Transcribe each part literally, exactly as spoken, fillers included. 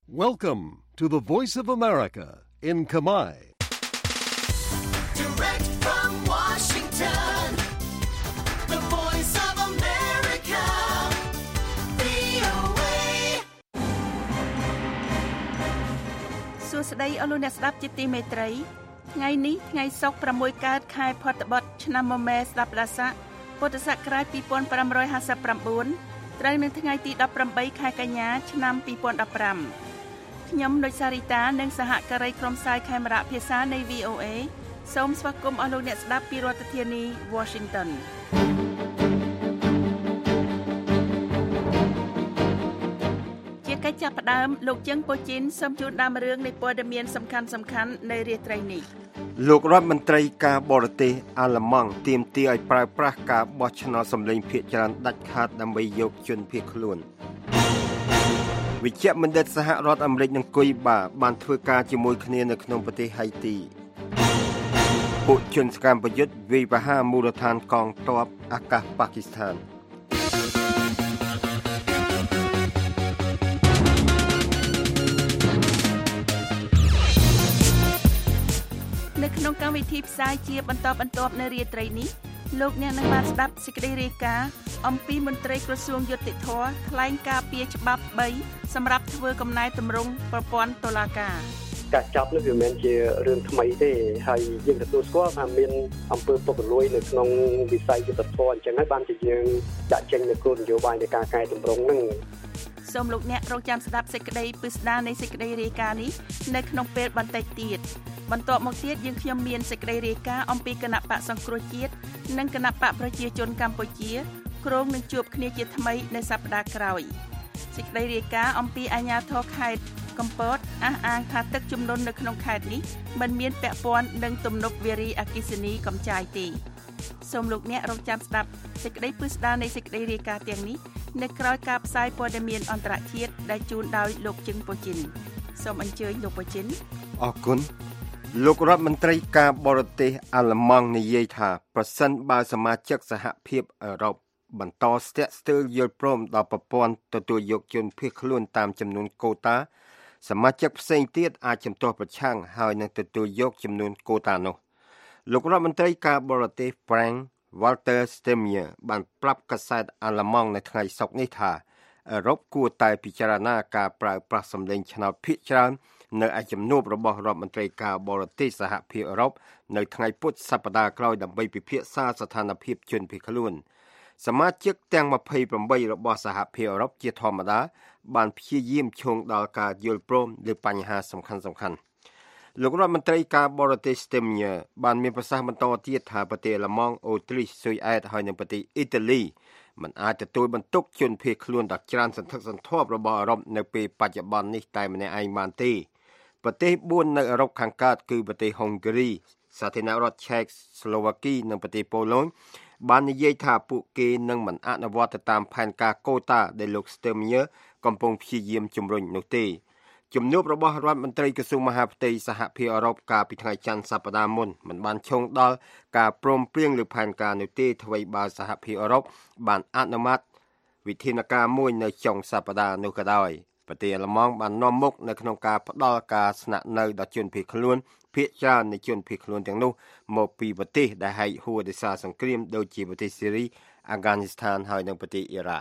Welcome to the Voice of America in Khmer. Direct from Washington, the Voice of America, វី អូ เอសួស្តីអស់លោកអ្នកស្ដាប់ជាទីមេត្រីថ្ងៃនេះថ្ងៃសុក្រប្រាំមួយកើតខែផុតបុត្រឆ្នាំមមែស្ដាប់ដាសាពុទ្ធសករាជពីរពាន់ប្រាំរយហាសិបប្រាំបួនត្រូវនៅថ្ងៃទីដប់ប្រាំបីខែកញ្ញាឆ្នាំពីរពាន់ដប់ប្រាំខ្ញុំនុចសារីតានិងសហការីក្រុមផ្សាយខេមរៈភាសានៃ វី អូ เอ សូមស្វាគមន៍អស់លោកអ្នកស្ដាប់ពីរដ្ឋធានី Washington ជាកិច្ចចាប់ផ្ដើមលោកជឹងប៉ូជីនសូមជូនដើមរឿងនៃព័ត៌មានសំខាន់សំខាន់នៅរាត្រីនេះលោករដ្ឋមន្ត្រីការបរទេសអាល្លឺម៉ង់ទាមទារឲ្យប្រើប្រាស់ការបោះឆ្នោតសម្លេងភាគច្រើនដាច់ខាតដើម្បីយកជនភៀសខ្លួនវិជ្ជបណ្ឌិតសហរដ្ឋអាមេរិកនិងគុយបាបានធ្វើការជាមួយគ្នានៅក្នុងប្រទេសហៃទីពួកជនសកម្មប្រយុទ្ធវាយប្រហារមូលដ្ឋានកងទ័ពអាកាសប៉ាគីស្ថាននៅក្នុងកម្មវិធីផ្សាយជាបន្តបន្ទាប់នៅរាត្រីនេះលោកអ្នកនឹងបានស្ដាប់សេចក្តីរាយការណ៍អំពីមន្ត្រីក្រសួងយុតិធម៌ថ្លែងការពីច្បាប់បីសម្រាប់ធ្វើកំណែទម្រង់ប្រព័ន្ធតុលាការការចាប់នេះវាមិនមែនជារឿងថ្មីទេហើយយើងទទួលស្គាល់ថាមានអំពើពុករលួយនៅក្នុងវិស័យយុតិធម៌អញ្ចឹងហើយបានជាយើងដាក់ចេញនូវគោលនយោបាយនៃការកែតម្រង់ហ្នឹងសូមលោកអ្នករងចាំស្ដាប់សេចក្តីពិស្ដារនៃសេចក្តីរាយការណ៍នេះនៅក្នុងពេលបន្តិចទៀតបន្ទាប់មកទៀតយើងខ្ញុំមានសេចក្តីរាយការណ៍អំពីគណៈបកសង្គ្រោះជាតិនិងគណៈបកប្រជាជនកម្ពុជាក្រុងនឹងជួបគ្នាជាថ្មីនៅសប្តាហ៍ក្រោយសេចក្តីរាយការណ៍អំពីអាជ្ញាធរខេត្តកំពតអះអាងថាទឹកជំនន់នៅក្នុងខេត្តនេះមិនមានពាក់ព័ន្ធនឹងទំនប់វារីអគ្គិសនីកំចាយទេសូមលោកអ្នករងចាំស្ដាប់សេចក្តីពិស្ដារនៃសេចក្តីរាយការណ៍ទាំងនេះនៅក្រោយការផ្សាយព័ត៌មានអន្តរជាតិដែលជូនដោយលោកជឹងប៉ូជីនសូមអញ្ជើញលោកប៉ូជីនអរគុណលោករដ្ឋមន្ត្រីការបរទេសអាល្លឺម៉ង់និយាយថាប្រសិនបើសមាជិកសហភាពអឺរ៉ុបបន្តស្ទាក់ស្ទើរយល់ព្រមដល់ប្រព័ន្ធទទួលយកជនភៀសខ្លួនតាមចំនួនកូតាសមាជិកផ្សេងទៀតអាចជំទាស់ប្រឆាំងហើយនឹងទទួលយកចំនួនកូតានោះលោករដ្ឋមន្ត្រីការបរទេស Frank Walter Steinmeier បានប្រាប់កាសែតអាល្លឺម៉ង់នៅថ្ងៃសុក្រនេះថាអឺរ៉ុបគួរតែពិចារណាការប្រើប្រាស់សម្លេងឆ្នោតភាគច្រើននៅឯជំនួបរបស់រដ្ឋមន្ត្រីការបរទេសសហភាពអឺរ៉ុបនៅថ្ងៃពុធសប្តាហ៍ក្រោយដើម្បីពិភាក្សាស្ថានភាពជនភៀសខ្លួនសមាជិកទាំងម្ភៃប្រាំបីរបស់សហភាពអឺរ៉ុបជាធម្មតាបានព្យាយាមឈោងដល់ការយល់ព្រមលើបញ្ហាសំខាន់ៗលោករដ្ឋមន្ត្រីការបរទេស Steinmeier បានមានប្រសាសន៍បន្តទៀតថាប្រទេសអាល្លឺម៉ង់អូទ្រីសស៊ុយអែតហើយនិងប្រទេសអ៊ីតាលីមិនអាចទទួលបន្ទុកជនភៀសខ្លួនដ៏ច្រើនសន្ធឹកសន្ធាប់របស់អឺរ៉ុបនៅពេលបច្ចុប្បន្ននេះតែម្នាក់ឯងបានទេប្រទេសបួននៅអឺរ៉ុបខាងកើតគឺប្រទេសហុងហ្គ្រីសាធារណរដ្ឋឆែកស្លូវ៉ាគីនិងប្រទេសប៉ូឡូញបាននិយាយថាពួកគេនឹងមិនអនុវត្តទៅតាមផែនការកូតាដែលលោក Steinmeier កំពុងព្យាយាមជំរុញនោះទេជំនួបរបស់រដ្ឋមន្ត្រីក្រសួងមហាផ្ទៃសហភាពអឺរ៉ុបកាលពីថ្ងៃច័ន្ទសប្តាហ៍មុនមិនបានឈោងដល់ការព្រមព្រៀងលើផែនការនោះទេអ្វីបើសហភាពអឺរ៉ុបបានអនុម័តវិធានការមួយនៅចុងសប្តាហ៍នោះក៏ដោយប្រទេសអាល្លឺម៉ង់បាននាំមុខនៅក្នុងការផ្ដល់ការស្នាក់នៅដល់ជនភៀសខ្លួនភាគច្រើននៃជនភៀសខ្លួនទាំងនោះមកពីប្រទេសដែលហែកហួរដោយសារសង្គ្រាមដូចជាប្រទេសស៊េរីអាហ្គានីស្ថានហើយនិងប្រទេសអ៊ីរ៉ាក់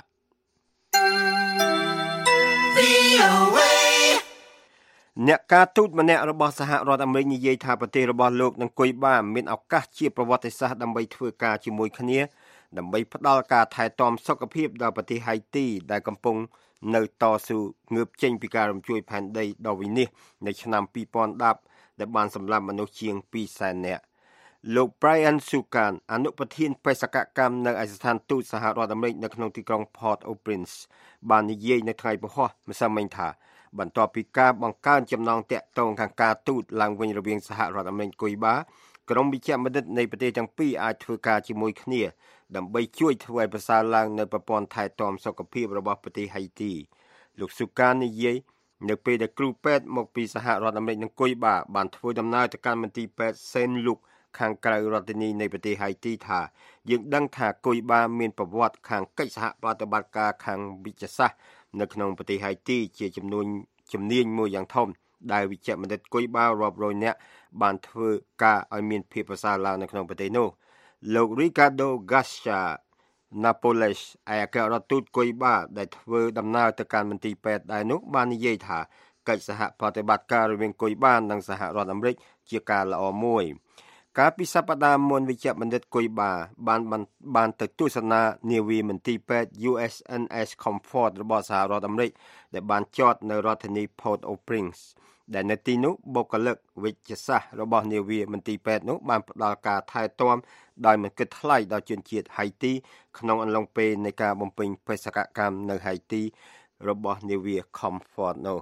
វី អូ เอអ្នកការទូតម្នាក់របស់សហរដ្ឋអាមេរិកនិយាយថាប្រទេសរបស់លោកនឹងគុយបាមានឱកាសជាប្រវត្តិសាស្ត្រដើម្បីធ្វើការជាមួយគ្នាដើម្បីផ្ដល់ការថែទាំសុខភាពដល់ប្រទេសហៃទីដែលកំពុងនៅតស៊ូងើបចេញពីការរំជួយផែនដីដ៏វិនាសនៅឆ្នាំពីរពាន់ដប់ដែលបានសម្លាប់មនុស្សជាងពីរសែននាក់លោក Brian Sukan អនុប្រធានបេសកកម្មនៅឯស្ថានទូតសហរដ្ឋអាមេរិកនៅក្នុងទីក្រុង Port-au-Prince បាននិយាយនៅថ្ងៃពហុម្សិលមិញថាបន្ទាប់ពីការបង្កើនចំណងតាក់ទងខាងការទូតឡើងវិញរវាងសហរដ្ឋអាមេរិកគុយបាក្រុមវិជ្ជបណ្ឌិតនៃប្រទេសទាំងពីរអាចធ្វើការជាមួយគ្នាដើម្បីជួយធ្វើឲ្យប្រសើរឡើងនៅប្រព័ន្ធថែទាំសុខភាពរបស់ប្រទេសហៃទីលោកស៊ូកាននិយាយនៅពេលដែលគ្រូពេទ្យមកពីសហរដ្ឋអាមេរិកនិងគុយបាបានធ្វើដំណើរទៅកាន់មន្ទីរពេទ្យសេនលូកខាងក្រៅរដ្ឋធានីនៃប្រទេសហៃទីថាយើងដឹងថាគុយបាមានប្រវត្តិខាងកិច្ចសហប្រតិបត្តិការខាងវិទ្យាសាស្ត្រនៅក្នុងប្រទេសហៃទីជាចំនួនជំនាញមួយយ៉ាងធំដែលវិជ្ជបណ្ឌិតគុយបារាប់រយនាក់បានធ្វើការឲ្យមានភាពប្រសើរឡើងនៅក្នុងប្រទេសនោះលោក Ricardo Garcia Napoles ឯអគ្គរដ្ឋទូតគុយបាដែលធ្វើដំណើរទៅកាន់មន្ទីរពេទ្យដែរនោះបាននិយាយថាកិច្ចសហប្រតិបត្តិការរវាងគុយបានិងសហរដ្ឋអាមេរិកជាការល្អមួយកាលពីសប្តាហ៍មុនវិជ្ជបណ្ឌិតគុយបាបានបានទៅទស្សនានាវាមន្ទីរពេទ្យ U S N S Comfort របស់សហរដ្ឋអាមេរិកដែលបានចតនៅរដ្ឋធានី Port-au-Prince ដែលនៅទីនោះបុគ្គលិកវិទ្យាសាស្ត្ររបស់នាវាមន្ទីរពេទ្យនោះបានផ្ដល់ការថែទាំដោយមិនគិតថ្លៃដល់ជនជាតិហៃទីក្នុងអំឡុងពេលនៃការបំពេញបេសកកម្មនៅហៃទីរបស់នាវា Comfort នោះ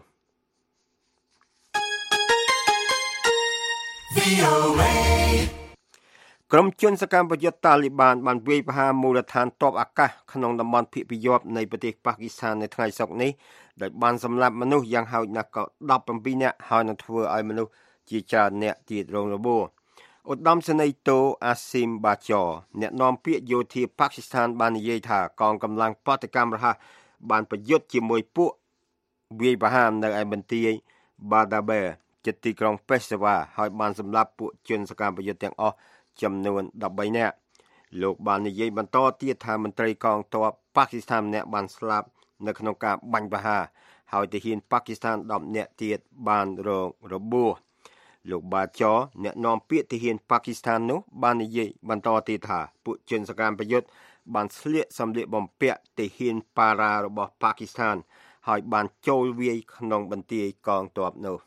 ក្រុមជនសកម្មប្រយុទ្ធតាលីបានបានវាយប្រហារមូលដ្ឋានទ័ពអាកាសក្នុងតំបន់ភាគពាយព្យនៃប្រទេសប៉ាគីស្ថាននៅថ្ងៃសុក្រនេះដោយបានសម្លាប់មនុស្សយ៉ាងហោចណាស់ក៏ដប់ប្រាំពីរនាក់ហើយនឹងធ្វើឲ្យមនុស្សជាច្រើនអ្នកទៀតរងរបួសឧត្តមសេនីយ៍តូអាស៊ីមបាចរអ្នកនាំពាក្យយោធាប៉ាគីស្ថានបាននិយាយថាកងកម្លាំងប្រតិកម្មរហ័សបានប្រយុទ្ធជាមួយពួកវាយប្រហារនៅឯបន្ទាយបាដាបែជិតទីក្រុងពេសាវ៉ាហើយបានសម្លាប់ពួកជនសកម្មប្រយុទ្ធទាំងអស់ចំនួនដប់បីនាក់លោកបាននិយាយបន្តទៀតថាមន្ត្រីកងទ័ពប៉ាគីស្ថានម្នាក់បានស្លាប់នៅក្នុងការបាញ់ប្រហារហើយទាហានប៉ាគីស្ថានដប់នាក់ទៀតបានរងរបួសលោកបាចរអ្នកនាំពាក្យទាហានប៉ាគីស្ថាននោះបាននិយាយបន្តទៀតថាពួកជនសកម្មប្រយុទ្ធបានស្លៀកសម្លៀកបំពាក់ទាហានប៉ារ៉ារបស់ប៉ាគីស្ថានហើយបានចូលវាយក្នុងបន្ទាយកងទ័ពនោះ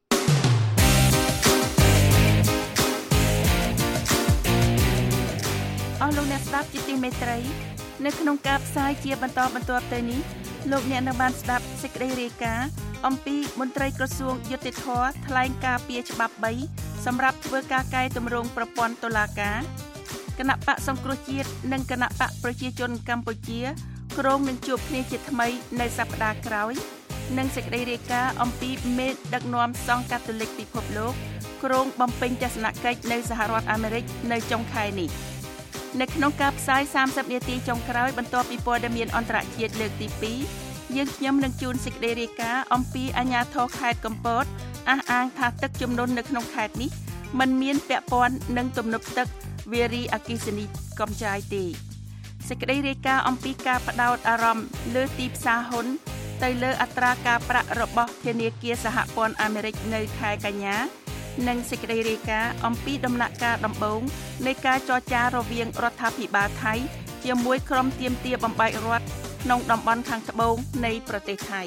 អស់លោកអ្នកស្ដាប់ជាទីមេត្រីនៅក្នុងការផ្សាយជាបន្តបន្ទាប់ទៅនេះលោកអ្នកនៅបានស្ដាប់សេចក្តីរាយការណ៍អំពីមន្ត្រីក្រសួងយុតិធធថ្លែងការពីច្បាប់បីសម្រាប់ធ្វើការកែតម្រង់ប្រព័ន្ធតុលាការគណៈបកសង្គ្រោះជាតិនិងគណៈបកប្រជាជនកម្ពុជាក្រុងនឹងជួបគ្នាជាថ្មីនៅសប្តាហ៍ក្រោយនិងសេចក្តីរាយការណ៍អំពីមេដឹកនាំសង្ឃកាតូលិកពិភពលោកក្រុងបំពេញទស្សនកិច្ចនៅសហរដ្ឋអាមេរិកនៅចុងខែនេះនៅក្នុងការផ្សាយសាមសិបនាទីចុងក្រោយបន្ទាប់ពីព័ត៌មានអន្តរជាតិលើកទីពីរយើងខ្ញុំនឹងជូនសេចក្តីរាយការណ៍អំពីអាជ្ញាធរខេត្តកំពតអះអាងថាទឹកជំនន់នៅក្នុងខេត្តនេះមិនមានពាក់ព័ន្ធនឹងទំនប់ទឹកវារីអគ្គិសនីកំចាយទេសេចក្តីរាយការណ៍អំពីការបដោតអារម្មណ៍លើទីផ្សារហ៊ុនទៅលើអត្រាការប្រាក់របស់ធនាគារសហព័ន្ធអាមេរិកនៅខែកញ្ញានិងសេចក្តីរាយការណ៍អំពីដំណាក់កាលដំបូងនៃការចរចារវាងរដ្ឋាភិបាលថៃជាមួយក្រុមទាមទារបំបែករដ្ឋក្នុងតំបន់ខាងត្បូងនៃប្រទេសថៃ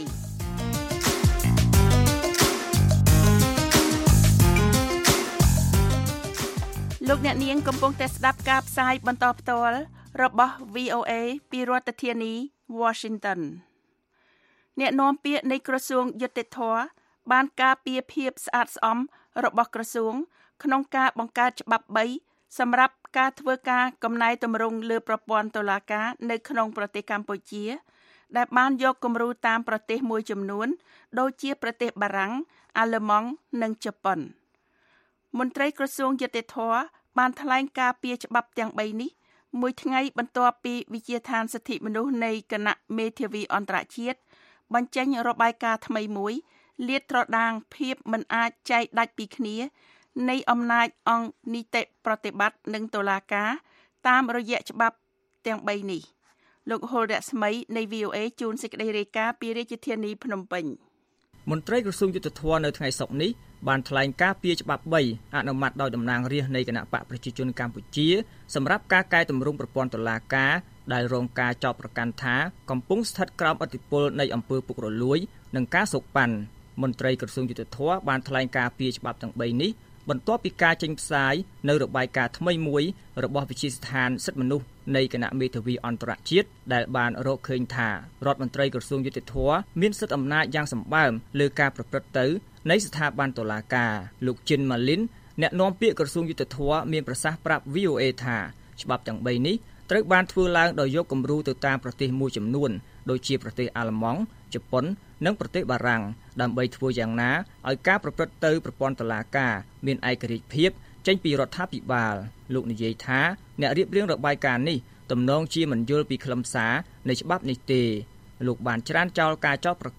លោកអ្នកនាងកំពុងតែស្ដាប់ការផ្សាយបន្តផ្ទាល់របស់ វី អូ អេ ពីរដ្ឋធានី Washington អ្នកនាំពាក្យនៃក្រសួងយុតិធម៌បានការពារភាពស្អាតស្អំរបស់ក្រសួងក្នុងការបង្កើតច្បាប់បីសម្រាប់ការធ្វើការកំណែតម្រង់លើប្រព័ន្ធតុលាការនៅក្នុងប្រទេសកម្ពុជាដែលបានយកគំរូតាមប្រទេសមួយចំនួនដូចជាប្រទេសបារាំងអាល្លឺម៉ង់និងជប៉ុនមន្ត្រីក្រសួងយុតិធម៌បានថ្លែងការពារច្បាប់ទាំងបីនេះមួយថ្ងៃបន្ទាប់ពីវិជាឋានសិទ្ធិមនុស្សនៃគណៈមេធាវីអន្តរជាតិបញ្ចេញរបាយការណ៍ថ្មីមួយលាតត្រដាងភាពមិនអាចចែកដាច់ពីគ្នានៃអំណាចអង្គនីតិប្រតិបត្តិនិងតុលាការតាមរយៈច្បាប់ទាំងបីនេះលោកហុលរស្មីនៃ វី អូ អេ ជូនសេចក្តីរាយការណ៍ពីរាជធានីភ្នំពេញមន្ត្រីក្រសួងយុទ្ធភ័ពនៅថ្ងៃសុក្រនេះបានថ្លែងការពីច្បាប់បីអនុម័តដោយតំណាងរាស្ត្រនៃគណៈបកប្រជាជនកម្ពុជាសម្រាប់ការកែតម្រង់ប្រព័ន្ធតុលាការដែលរងការចោទប្រកាន់ថាកំពុងស្ថិតក្រោមឥទ្ធិពលនៃអំពើពុករលួយនិងការសូកប៉ាន់មន្ត្រីក្រសួងយុទ្ធភ័ពបានថ្លែងការពីច្បាប់ទាំងបីនេះបន្ទាប់ពីការចេញផ្សាយនៅរបាយការណ៍ថ្មីមួយរបស់វិទ្យាស្ថានសិទ្ធិមនុស្សនៃគណៈមេធាវីអន្តរជាតិដែលបានរកឃើញថារដ្ឋមន្ត្រីក្រសួងយុតិធម៌មានសិទ្ធិអំណាចយ៉ាងសម្បើមលើការប្រព្រឹត្តទៅនៃស្ថាប័នតុលាការលោកជិនម៉ាលីនអ្នកនាំពាក្យក្រសួងយុតិធម៌មានប្រសាសន៍ប្រាប់ វី អូ អេ ថាច្បាប់ទាំងបីនេះត្រូវបានធ្វើឡើងដោយយកគំរូទៅតាមប្រទេសមួយចំនួនដូចជាប្រទេសអាល្លឺម៉ង់ជប៉ុននិងប្រទេសបារាំងដើម្បីធ្វើយ៉ាងណាឲ្យការប្រព្រឹត្តទៅប្រព័ន្ធតុលាការមានឯករាជ្យភាពចេញពីរដ្ឋាភិបាលលោកនិយាយថាអ្នករៀបរៀងរបាយការណ៍នេះទំនងជាមិនយល់ពីខ្លឹមសារនៃច្បាប់នេះទេលោកបានច្រានចោលការចោទប្រកាន់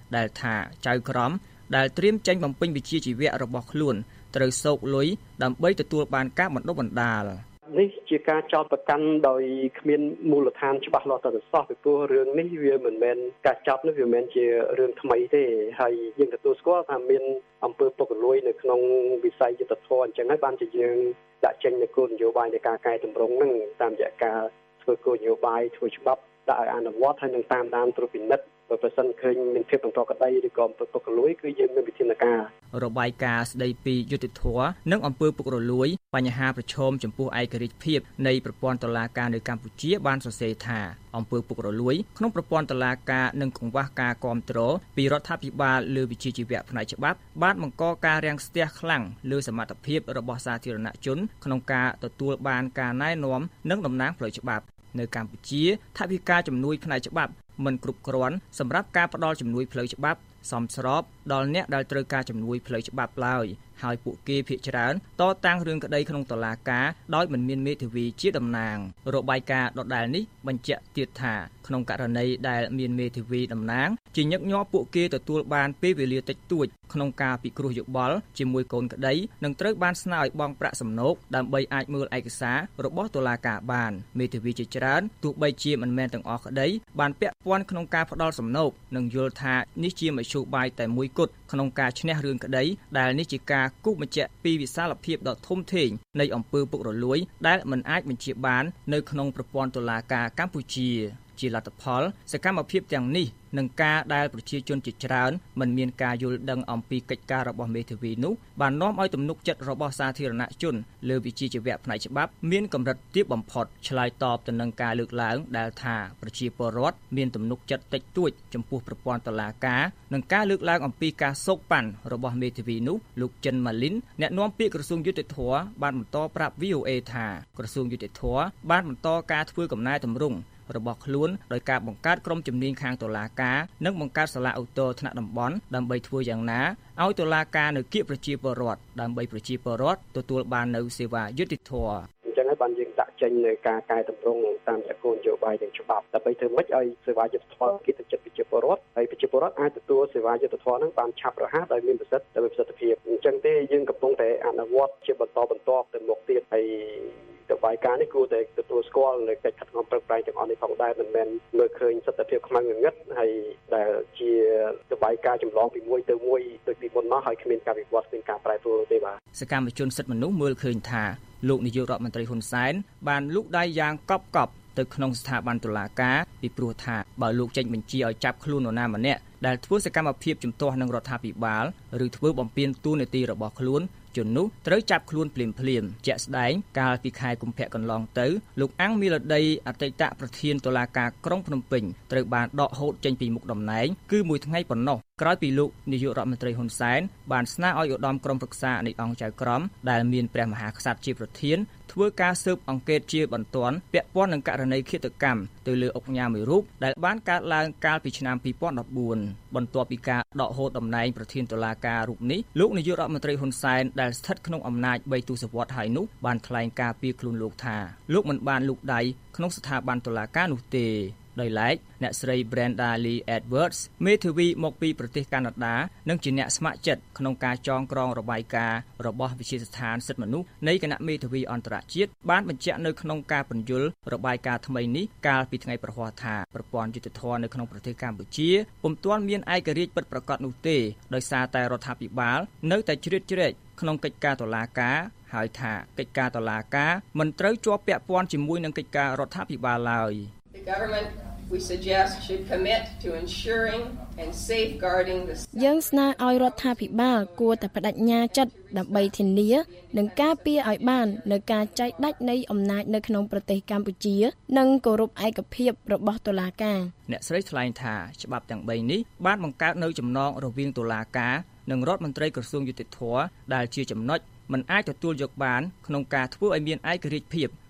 ដែលថាចៅក្រមដែលត្រៀមចេញបំពេញវិជ្ជាជីវៈរបស់ខ្លួនត្រូវសោកលុយដើម្បីទទួលបានការបណ្ដុះបណ្ដាលនេះជាការចោទប្រកាន់ដោយគ្មានមូលដ្ឋានច្បាស់លាស់ទៅសោះពីព្រោះរឿងនេះវាមិនមែនការចាប់នេះវាមិនមែនជារឿងថ្មីទេហើយយើងទទួលស្គាល់ថាមានអំពើពុករលួយនៅក្នុងវិស័យយុទ្ធភ័ណ្ឌអញ្ចឹងហើយបានជាយើងដាក់ចេញនូវគោលនយោបាយនៃការកែតម្រង់នឹងតាមរយៈការធ្វើគោលនយោបាយធ្វើច្បាប់ដាក់ឲ្យអនុវត្តហើយនឹងតាមដានត្រួតពិនិត្យបើប្រសិនឃើញមានភាពបន្តក្តីឬក៏អំពើពុករលួយគឺយើងមានវិធានការរបាយការណ៍ស្ដីពីយុត្តិធម៌និងអំពើពុករលួយបញ្ហាប្រឈមចំពោះឯករាជ្យភាពនៃប្រព័ន្ធតុលាការនៅកម្ពុជាបានសរសេរថាអំពើពុករលួយក្នុងប្រព័ន្ធតុលាការនិងកង្វះការគាំទ្រពីរដ្ឋាភិបាលលើវិជ្ជាជីវៈផ្នែកច្បាប់បានបង្កការរាំងស្ទះខ្លាំងលើសមត្ថភាពរបស់សាធារណជនក្នុងការទទួលបានការណែនាំនិងតំណាងផ្លូវច្បាប់នៅកម្ពុជាថវិកាជំនួយផ្នែកច្បាប់មិនគ្រប់គ្រាន់សម្រាប់ការផ្តល់ជំនួយផ្លូវច្បាប់សមស្របដល់អ្នកដែលត្រូវការជំនួយផ្លូវច្បាប់ឡើយហើយពួកគេភាគច្រើនតតាំងរឿងក្តីក្នុងតុលាការដោយមិនមានមេធាវីជាតំណាងរបាយការណ៍ដដែលនេះបញ្ជាក់ទៀតថាក្នុងករណីដែលមានមេធាវីតំណាងជាញឹកញាប់ពួកគេទទួលបានពេលវេលាតិចតួចក្នុងការពិគ្រោះយោបល់ជាមួយកូនក្តីនិងត្រូវបានស្នើឲ្យបង់ប្រាក់សំណូកដើម្បីអាចមើលឯកសាររបស់តុលាការបានមេធាវីជាច្រើនទោះបីជាមិនមែនទាំងអស់ក្តីបានពាក់ព័ន្ធក្នុងការផ្ដល់សំណូកនិងយល់ថានេះជាមធ្យោបាយតែមួយគត់ក្នុងការឈ្នះរឿងក្តីដែលនេះជាការគូសបញ្ជាក់ពីវិសាលភាពដ៏ធំធេងនៃអំពើពុករលួយដែលមិនអាចបញ្ជាបាននៅក្នុងប្រព័ន្ធតុលាការកម្ពុជាជាលទ្ធផលសកម្មភាពទាំងនេះនឹងការដែលប្រជាជនជាច្រើនមិនមានការយល់ដឹងអំពីកិច្ចការរបស់មេធាវីនោះបាននាំឲ្យទំនុកចិត្តរបស់សាធារណជនលើវិជ្ជាជីវៈផ្នែកច្បាប់មានកម្រិតទាបបំផុតឆ្លើយតបទៅនឹងការលើកឡើងដែលថាប្រជាពលរដ្ឋមានទំនុកចិត្តតិចតួចចំពោះប្រព័ន្ធតុលាការនិងការលើកឡើងអំពីការសោកប៉ាន់របស់មេធាវីនោះលោកចិនម៉ាលីនអ្នកនាំពាក្យក្រសួងយុតិធធម៌បានបន្តប្រាប់ វី អូ អេ ថាក្រសួងយុតិធធម៌បានបន្តការធ្វើកំណែតម្រង់របស់ខ្លួនដោយការបង្កើតក្រុមជំនាញខាងតុលាការនិងបង្កើតសាលាឧទ្ធរណ៍ថ្នាក់តំបន់ដើម្បីធ្វើយ៉ាងណាឲ្យតុលាការនៅគៀកប្រជាពលរដ្ឋដើម្បីប្រជាពលរដ្ឋទទួលបាននូវសេវាយុត្តិធម៌អញ្ចឹងហើយបានយើងដាក់ចេញនៅការកែតម្រង់តាមរយៈគោលនយោបាយនិងច្បាប់ដើម្បីធ្វើម៉េចឲ្យសេវាយុត្តិធម៌គិតទៅចិត្តប្រជាពលរដ្ឋហើយប្រជាពលរដ្ឋអាចទទួលសេវាយុត្តិធម៌នឹងបានឆាប់រហ័សដោយមានប្រសិទ្ធដោយមានប្រសិទ្ធភាពអញ្ចឹងទេយើងកំពុងតែអនុវត្តជាបន្តបន្ទាប់ទៅមុខទៀតហើយរបាយការណ៍នេះគួរតែទទួលស្គាល់នៅកិច្ចខិតខំប្រឹងប្រែងទាំងអស់នេះផងដែរមិនមែនមើលឃើញសកម្មភាពខ្លាំងងងឹតហើយដែលជារបាយការណ៍ចម្លងពីមួយទៅមួយដូចពីមុនមកហើយគ្មានការវិវត្តគ្មានការប្រែប្រួលទេបាទសកម្មជនសិទ្ធិមនុស្សមើលឃើញថាលោកនាយករដ្ឋមន្ត្រីហ៊ុនសែនបានលូកដៃយ៉ាងកប់កប់ទៅក្នុងស្ថាប័នតុលាការពីព្រោះថាបើលោកចេញបញ្ជាឲ្យចាប់ខ្លួននរណាម្នាក់ដែលធ្វើសកម្មភាពជំទាស់នឹងរដ្ឋាភិបាលឬធ្វើបំពានតួនាទីរបស់ខ្លួនជននោះត្រូវចាប់ខ្លួនភ្លាមភ្លាមជាក់ស្ដែងកាលពីខែកុម្ភៈកន្លងទៅលោកអាំងមីឡូឌីអតីតប្រធានតុលាការក្រុងភ្នំពេញត្រូវបានដកហូតចេញពីមុខតំណែងគឺមួយថ្ងៃប៉ុណ្ណោះក្រោយពីលោកនាយករដ្ឋមន្ត្រីហ៊ុនសែនបានស្នើឲ្យឧត្តមក្រុមប្រឹក្សានៃអង្គចៅក្រមដែលមានព្រះមហាក្សត្រជាប្រធានធ្វើការស៊ើបអង្កេតជាបន្ទាន់ពាក់ព័ន្ធនឹងករណីឃាតកម្មទៅលើអង្គការមួយរូបដែលបានកើតឡើងកាលពីឆ្នាំពីរពាន់ដប់បួនបន្ទាប់ពីការដកហូតតំណែងប្រធានតុលាការរូបនេះលោកនាយករដ្ឋមន្ត្រីហ៊ុនសែនដែលស្ថិតក្នុងអំណាចបីទសវត្សរ៍ហើយនោះបានថ្លែងការពីខ្លួនលោកថាលោកមិនបានលូកដៃក្នុងស្ថាប័នតុលាការនោះទេដោយឡែកអ្នកស្រី Brenda Lee Edwards មេធាវីមកពីប្រទេសកាណាដានិងជាអ្នកស្ម័គ្រចិត្តក្នុងការចងក្រងរបាយការណ៍របស់វិទ្យាស្ថានសិទ្ធិមនុស្សនៃគណៈមេធាវីអន្តរជាតិបានបញ្ជាក់នៅក្នុងការពន្យល់របាយការណ៍ថ្មីនេះកាលពីថ្ងៃប្រហ័សថាប្រព័ន្ធយុត្តិធម៌នៅក្នុងប្រទេសកម្ពុជាពុំទាន់មានឯករាជ្យពិតប្រាកដនោះទេដោយសារតែរដ្ឋាភិបាលនៅតែជ្រៀតជ្រែកក្នុងកិច្ចការតុលាការហើយថាកិច្ចការតុលាការមិនត្រូវជាប់ពាក់ព័ន្ធជាមួយនឹងកិច្ចការរដ្ឋាភិបាលឡើយ The government we suggest should commit to ensuring and safeguarding the យើងស្នើឲ្យរដ្ឋាភិបាលគួរតែបដិញ្ញាចិត្តដើម្បីធានានិងការពារឲ្យបាននៅការចែកដាច់នៃអំណាចនៅក្នុងប្រទេសកម្ពុជានិងគោរពឯកភាពរបស់តុលាការអ្នកស្រីថ្លែងថាច្បាប់ទាំងបីនេះបានបង្កើតនៅចំណងរវាងតុលាការនិងរដ្ឋមន្ត្រីក្រសួងយុតិធធម៌ដែលជាចំណុចមិនអាចទទួលយកបានក្នុងការធ្វើឲ្យមានឯករាជ្យភាព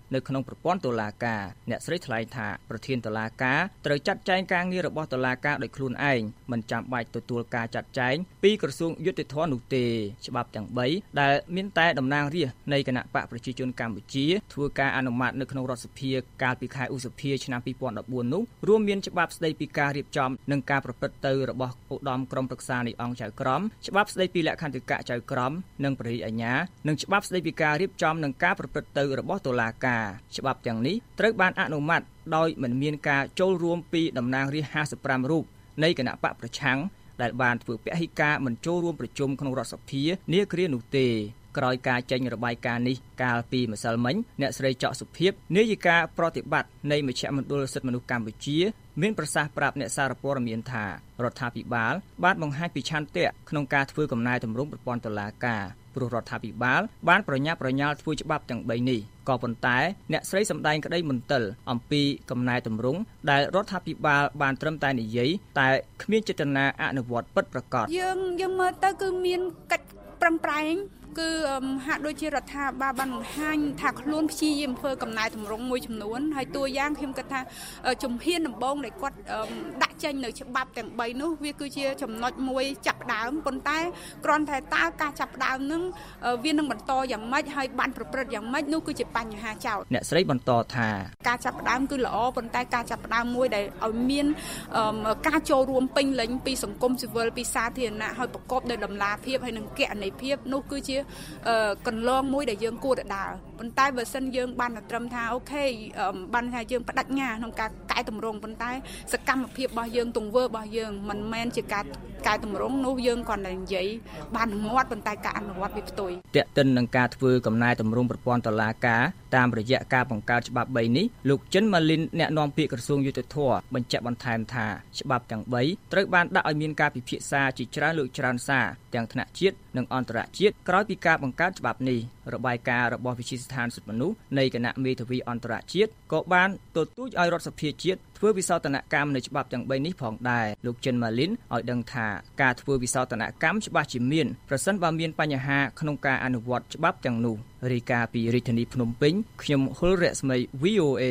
នៅក្នុងប្រព័ន្ធតុលាការអ្នកស្រីថ្លែងថាប្រធានតុលាការត្រូវចាត់ចែងការងាររបស់តុលាការដោយខ្លួនឯងមិនចាំបាច់ទទួលការចាត់ចែងពីក្រសួងយុតិធម៌នោះទេច្បាប់ទាំងបីដែលមានតែតំណាងរាស្ត្រនៃគណៈបកប្រជាជនកម្ពុជាធ្វើការអនុម័តនៅក្នុងរដ្ឋសភាកាលពីខែឧសភាឆ្នាំពីរពាន់ដប់បួននោះរួមមានច្បាប់ស្តីពីការរៀបចំនិងការប្រព្រឹត្តទៅរបស់ឧត្តមក្រុមប្រឹក្សានៃអង្គចៅក្រមច្បាប់ស្តីពីលក្ខន្តិកៈចៅក្រមនិងព្រះរាជអាជ្ញានិងច្បាប់ស្តីពីការរៀបចំនិងការប្រព្រឹត្តទៅរបស់តុលាការច្បាប់ទាំងនេះត្រូវបានអនុម័តដោយមិនមានការចូលរួមពីតំណាងរាស្ត្រហាសិបប្រាំរូបនៃគណៈបកប្រឆាំងដែលបានធ្វើពហិការមិនចូលរួមប្រជុំក្នុងរដ្ឋសភានាគ្រានោះទេក្រោយការចេញរបាយការណ៍នេះកាលពីម្សិលមិញអ្នកស្រីចောက်សុភីបនាយិកាប្រតិបត្តិនៃមជ្ឈមណ្ឌលសិទ្ធិមនុស្សកម្ពុជាមានប្រសាសន៍ប្រាប់អ្នកសារព័ត៌មានថារដ្ឋាភិបាលបានបង្ហាញពីឆន្ទៈក្នុងការធ្វើកំណែទម្រង់ប្រព័ន្ធតុលាការព្រោះរដ្ឋាភិបាលបានប្រញាប់ប្រញាល់ធ្វើច្បាប់ទាំងបីនេះក៏ប៉ុន្តែអ្នកស្រីសម្ដែងក្តីមន្ទិលអំពីកំណែទម្រង់ដែលរដ្ឋាភិបាលបានត្រឹមតែនិយាយតែគ្មានចេតនាអនុវត្តពិតប្រាកដយើងយើងមើលទៅគឺមានកិច្ចប្រឹងប្រែងគឺហាក់ដូចជារដ្ឋាភិបាលបានបង្ហាញថាខ្លួនព្យាយាមធ្វើកំណែតម្រង់មួយចំនួនហើយតួយ៉ាងខ្ញុំគិតថាជំហានដំបូងដែលគាត់ដាក់ចេញនៅច្បាប់ទាំងបីនោះវាគឺជាចំណុចមួយចាប់ផ្ដើមប៉ុន្តែគ្រាន់តែតើការចាប់ផ្ដើមនឹងវានឹងបន្តយ៉ាងម៉េចហើយបានប្រព្រឹត្តយ៉ាងម៉េចនោះគឺជាបញ្ហាចោទអ្នកស្រីបន្តថាការចាប់ផ្ដើមគឺល្អប៉ុន្តែការចាប់ផ្ដើមមួយដែលឲ្យមានការចូលរួមពេញលេញពីសង្គមស៊ីវិលពីសាធារណៈហើយប្រកបដោយតម្លាភាពហើយនិងគណនេយ្យភាពនោះគឺជាកន្លងមួយដែលយើងគួរតែដើរប៉ុន្តែបើសិនយើងបានត្រឹមថាអូខេបានថាយើងបដិញ្ញាក្នុងការកែតម្រង់ប៉ុន្តែសកម្មភាពរបស់យើងទង្វើរបស់យើងមិនមែនជាការកែតម្រង់នោះយើងគ្រាន់តែនិយាយបានងាត់ប៉ុន្តែការអនុវត្តវាផ្ទុយតេតិននឹងការធ្វើកំណែតម្រង់ប្រព័ន្ធតុលាការតាមរយៈការបង្កើតច្បាប់បីនេះលោកចិនម៉ាលីនអ្នកនាំពាក្យក្រសួងយុតិធធម៌បញ្ជាក់បន្ថែមថាច្បាប់ទាំងបីត្រូវបានដាក់ឲ្យមានការពិភាក្សាជាច្រើនលើកច្រើនសារទាំងថ្នាក់ជាតិនិងអន្តរជាតិក្រោយពីការបង្កើតច្បាប់នេះរបាយការណ៍របស់វិទ្យាស្ថានសិទ្ធិមនុស្សនៃគណៈមេធាវីអន្តរជាតិក៏បានទទូចឲ្យរដ្ឋសភាជាតិធ្វើវិសោធនកម្មនៃច្បាប់ទាំងបីនេះផងដែរលោកចិនម៉ាលីនឲ្យដឹងថាការធ្វើវិសោធនកម្មច្បាស់ជាមានប្រសិនបើមានបញ្ហាក្នុងការអនុវត្តច្បាប់ទាំងនោះរាយការណ៍ពីរាជធានីភ្នំពេញខ្ញុំហុលរស្មី វី អូ เอ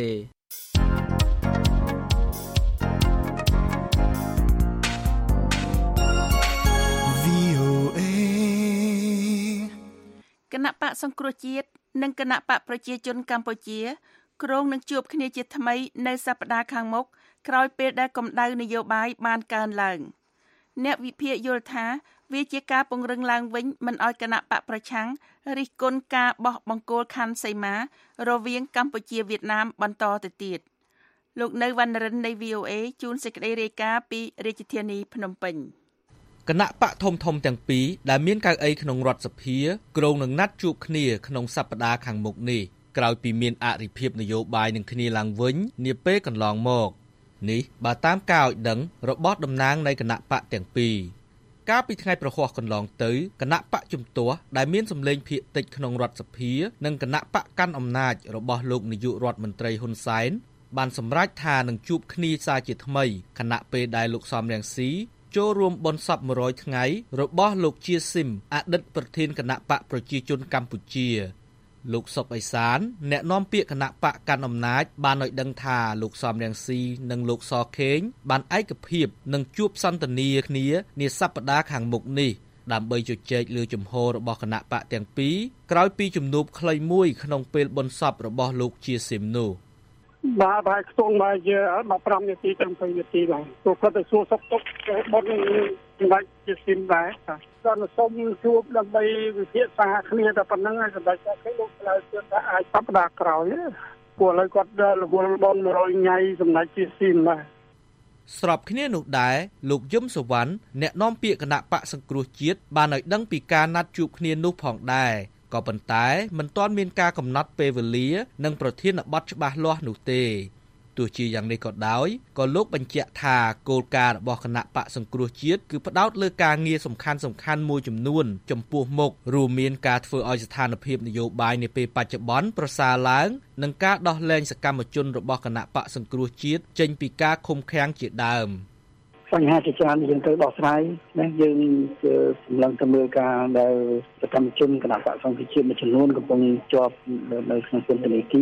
គណៈបកសង្គ្រោះជាតិនិងគណៈបកប្រជាជនកម្ពុជាគ្រោងនឹងជួបគ្នាជាថ្មីនៅសប្តាហ៍ខាងមុខក្រោយពេលដែលកម្ដៅនយោបាយបានកើនឡើងអ្នកវិភាគយល់ថាវាជាការពង្រឹងឡើងវិញមិនឲ្យគណៈបកប្រឆាំងរិះគន់ការបោះបង្គោលខណ្ឌសីមារវាងកម្ពុជាវៀតណាមបន្តទៅទៀតលោកនៅវណ្ណរិននៃ វី អូ เอ ជួនសេចក្តីរាយការណ៍ពីរាជធានីភ្នំពេញគណៈបកធំធំទាំងពីរដែលមានកៅអីក្នុងរដ្ឋសភាគ្រោងនឹងណាត់ជួបគ្នាក្នុងសប្តាហ៍ខាងមុខនេះក្រោយពីមានអរិភាពនយោបាយនឹងគ្នាឡើងវិញនាពេលកន្លងមកនេះបើតាមការឲ្យដឹងរបស់តំណាងនៃគណៈបកទាំងពីរកាលពីថ្ងៃប្រហ័សកន្លងទៅគណៈបកជំទាស់ដែលមានសម្លេងភាគតិចក្នុងរដ្ឋសភានិងគណៈបកកាន់អំណាចរបស់លោកនាយករដ្ឋមន្ត្រីហ៊ុនសែនបានសម្រេចថានឹងជួបគ្នាសារជាថ្មីខណៈពេលដែលលោកសំរងស៊ីចូលរួមបុណ្យសពមួយរយថ្ងៃរបស់លោកជាស៊ីមអតីតប្រធានគណៈបកប្រជាជនកម្ពុជាលោកសុកអេសានអ្នកនាំពាក្យគណៈបកកាន់អំណាចបានឲ្យដឹងថាលោកសំរងស៊ីនិងលោកសខេងបានឯកភាពនឹងជួបសន្ទនាគ្នានាសប្តាហ៍ខាងមុខនេះដើម្បីជជែកលើជំហររបស់គណៈបកទាំងពីរក្រោយពីជំនួបខ្លីមួយក្នុងពេលបុណ្យសពរបស់លោកជាស៊ីមនោះបាទហើយខ្ទង់មកជាដប់ប្រាំនាទីទៅยี่สิบនាទីឡើងព្រោះគាត់ទៅសួរសុខទុក្ខបុណ្យសម្ដេចជាស៊ីមដែរគាត់សូមជួបដើម្បីវិភាគសាគ្នាតែប៉ុណ្្នឹងហើយសម្ដេចគាត់គេលោកឆ្លើយជឿថាអាចសប្តាហ៍ក្រោយព្រោះឥឡូវគាត់រវល់បុណ្យមួយរយថ្ងៃសម្ដេចជាស៊ីមដែរស្របគ្នានោះដែរលោកយមសវណ្ណអ្នកនាំពាក្យគណៈបកសង្គ្រោះជាតិបានឲ្យដឹងពីការណាត់ជួបគ្នានោះផងដែរក៏ប៉ុន្តែមិនទាន់មានការកំណត់ពេលវេលានិងប្រធានបទច្បាស់លាស់នោះទេទោះជាយ៉ាងនេះក៏ដោយក៏លោកបញ្ជាក់ថាគោលការណ៍របស់គណៈបកសង្គ្រោះជាតិគឺផ្ដោតលើការងារសំខាន់សំខាន់មួយចំនួនចំពោះមុខរួមមានការធ្វើឲ្យស្ថានភាពនយោបាយនាពេលបច្ចុប្បន្នប្រសើរឡើងនិងការដោះលែងសកម្មជនរបស់គណៈបកសង្គ្រោះជាតិចេញពីការឃុំឃាំងជាដើមបញ្ហាជាច្រើនយើងត្រូវដោះស្រាយណាយើងសម្លឹងទៅមើលការដែលសកម្មជនគណៈបកសង្គ្រោះជាតិមួយចំនួនកំពុងជាប់នៅក្នុងពន្ធនាគារ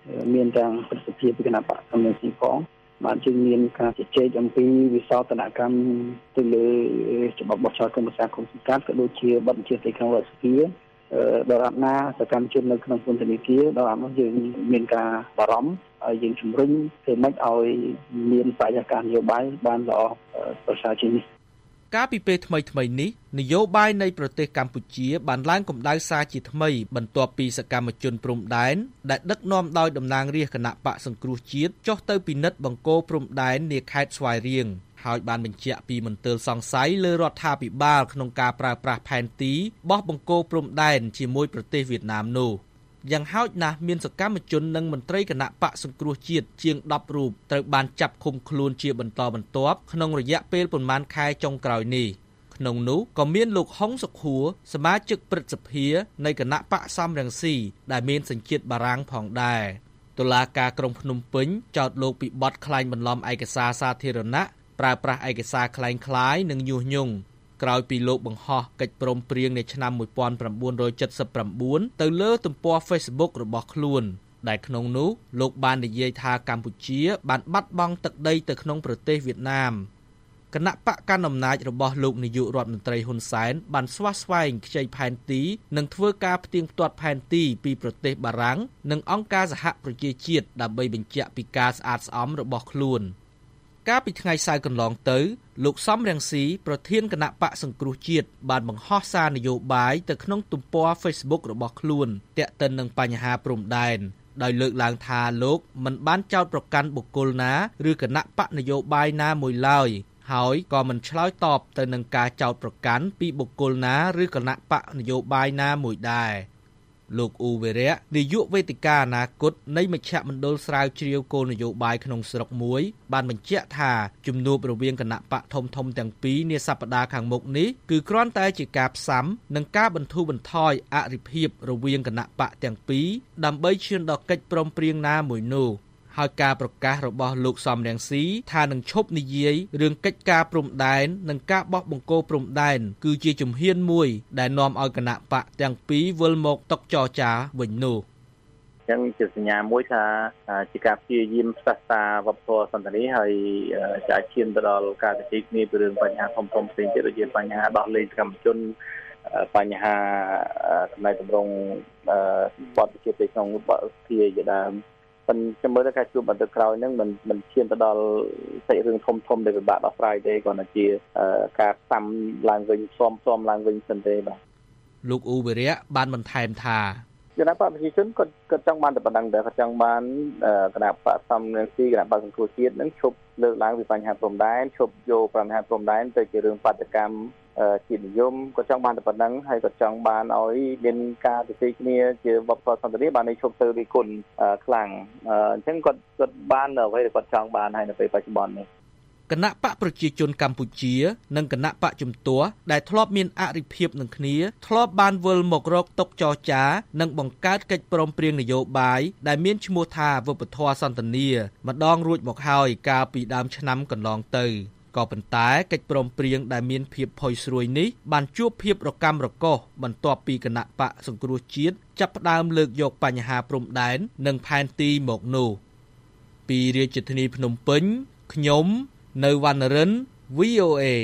មានទាំងប្រសិទ្ធភាពពីគណៈបកសំរងស៊ីផងបានជាមានការជជែកអំពីវិសោធនកម្មទៅលើច្បាប់បោះឆ្នោតកម្មសាគុំសង្កាត់ក៏ដូចជាបទបញ្ជាទីក្នុងរដ្ឋសភាដល់អាណាសកម្មជននៅក្នុងពន្ធនាគារដល់អានោះយើងមានការបារម្ភហើយយើងជំរុញធ្វើម៉េចឲ្យមានបរិយាកាសនយោបាយបានល្អប្រសើរជាងនេះកាលពីពេលថ្មីថ្មីនេះនយោបាយនៃប្រទេសកម្ពុជាបានឡើងកម្ដៅសារជាថ្មីបន្ទាប់ពីសកម្មជនព្រំដែនដែលដឹកនាំដោយតំណាងរាស្ត្រគណៈបកសង្គ្រោះជាតិចុះទៅពិនិត្យបង្គោលព្រំដែននាខេត្តស្វាយរៀងហើយបានបញ្ជាក់ពីមន្ទិលសង្ស័យលើរដ្ឋាភិបាលក្នុងការប្រើប្រាស់ផែនទីបោះបង្គោលព្រំដែនជាមួយប្រទេសវៀតណាមនោះយ៉ាងហោចណាស់មានសកម្មជននិងមន្ត្រីគណៈបកសង្គ្រោះជាតិជាងដប់រូបត្រូវបានចាប់ឃុំខ្លួនជាបន្តបន្ទាប់ក្នុងរយៈពេលប្រមាណខែចុងក្រោយនេះក្នុងនោះក៏មានលោកហុងសុខួរសមាជិកព្រឹទ្ធសភានៃគណៈបកសំរងស៊ីដែលមានសញ្ជាតិបារាំងផងដែរតុលាការក្រុងភ្នំពេញចោទលោកពីបទក្លែងបន្លំឯកសារសាធារណៈប្រើប្រាស់ឯកសារคล้ายៗនិងញុះញង់ក្រោយពីលោកបង្ហោះកិច្ចព្រមព្រៀងនៅឆ្នាំmột nghìn chín trăm七十九ទៅលើទំព័រ Facebook របស់ខ្លួនដែលក្នុងនោះលោកបាននិយាយថាកម្ពុជាបានបាត់បង់ទឹកដីទៅក្នុងប្រទេសវៀតណាមគណៈបកកណ្ដាលអំណាចរបស់លោកនាយករដ្ឋមន្ត្រីហ៊ុនសែនបានស្វាស្វែងខ្ចីផែនទីនិងធ្វើការផ្ទៀងផ្ទាត់ផែនទីពីប្រទេសបារាំងនិងអង្គការសហប្រជាជាតិដើម្បីបញ្ជាក់ពីការស្អាតស្អំរបស់ខ្លួនកាលពីថ្ងៃសៅរ៍កន្លងទៅលោកសំរងស៊ីប្រធានគណៈបកសង្គ្រោះជាតិបានបង្ហោះសារនយោបាយទៅក្នុងទំព័រ Facebook របស់ខ្លួនទាក់ទិននឹងបញ្ហាព្រំដែនដោយលើកឡើងថាលោកមិនបានចោទប្រកាន់បុគ្គលណាឬគណៈបកនយោបាយណាមួយឡើយហើយក៏មិនឆ្លើយតបទៅនឹងការចោទប្រកាន់ពីបុគ្គលណាឬគណៈបកនយោបាយណាមួយដែរលោកអ៊ូវេរៈនាយកវេទិកាអនាគតនៃមជ្ឈមណ្ឌលស្រាវជ្រាវគោលនយោបាយក្នុងស្រុកមួយបានបញ្ជាក់ថាជំនួបរវាងគណៈបកធំធំទាំងពីរនាសប្តាហ៍ខាងមុខនេះគឺគ្រាន់តែជាការផ្សំនិងការបន្ធូរបន្ថយអរិភាពរវាងគណៈបកទាំងពីរដើម្បីឈានដល់កិច្ចព្រមព្រៀងណាមួយនោះហើយការប្រកាសរបស់លោកសំរងស៊ីថានឹងឈប់និយាយរឿងកិច្ចការព្រំដែននិងការបោះបង្គោលព្រំដែនគឺជាជំហានមួយដែលនាំឲ្យគណៈបកទាំងពីរវិលមកតុចរចាវិញនោះចឹងជាសញ្ញាមួយថាជាការព្យាយាមផ្សះផ្សាវប្បធម៌សន្តិនិកហើយចាឈានទៅដល់ការជជែកគ្នាពីរឿងបញ្ហាធំៗផ្សេងទៀតដូចជាបញ្ហាដោះលែងកម្មជនបញ្ហាតំណែងតម្រង់បទជាទីក្នុងបទជាជាដើមប៉ុន្តែខ្ញុំមើលថាការជួបបន្ទិតក្រោយហ្នឹងមិនមិនឈានទៅដល់សាច់រឿងធំធំដែលពិបាកដោះស្រាយទេគ្រាន់តែជាការផ្សំឡើងវិញផ្សំផ្សំឡើងវិញសិនទេបាទលោកអ៊ូវេរៈបានបន្ថែមថាគណៈបកប្រជាជនគាត់គាត់ចង់បានតែប៉ុណ្្នឹងដែរគាត់ចង់បានគណៈបកសំរងស៊ីគណៈបកសង្គ្រោះជាតិនឹងឈប់លើកឡើងពីបញ្ហាព្រំដែនឈប់យកបញ្ហាព្រំដែនទៅជារឿងបាតកម្មជាតិនិយមគាត់ចង់បានតែប៉ុណ្្នឹងហើយគាត់ចង់បានឲ្យមានការជជែកគ្នាជាវប្បធម៌សន្តិនិកបានឲ្យឈប់ទៅរិះគន់ខ្លាំងអញ្ចឹងគាត់គាត់បានអ្វីដែលគាត់ចង់បានហើយនៅពេលបច្ចុប្បន្ននេះគណៈបកប្រជាជនកម្ពុជានិងគណៈបកជំទាស់ដែលធ្លាប់មានអរិភាពនឹងគ្នាធ្លាប់បានវិលមករកតុចរចានិងបង្កើតកិច្ចព្រមព្រៀងនយោបាយដែលមានឈ្មោះថាវប្បធម៌សន្តិនិកម្ដងរួចមកហើយកាលពីដើមឆ្នាំកន្លងទៅក៏ប៉ុន្តែកិច្ចព្រមព្រៀងដែលមានភាពផុយស្រួយនេះបានជួបភាពរកាំរកូសបន្ទាប់ពីគណៈបកសង្គ្រោះជាតិចាប់ផ្ដើមលើកយកបញ្ហាព្រំដែននិងផែនទីមកនោះពីរាជធានីភ្នំពេញខ្ញុំនៅវណ្ណរិន វី អូ เอ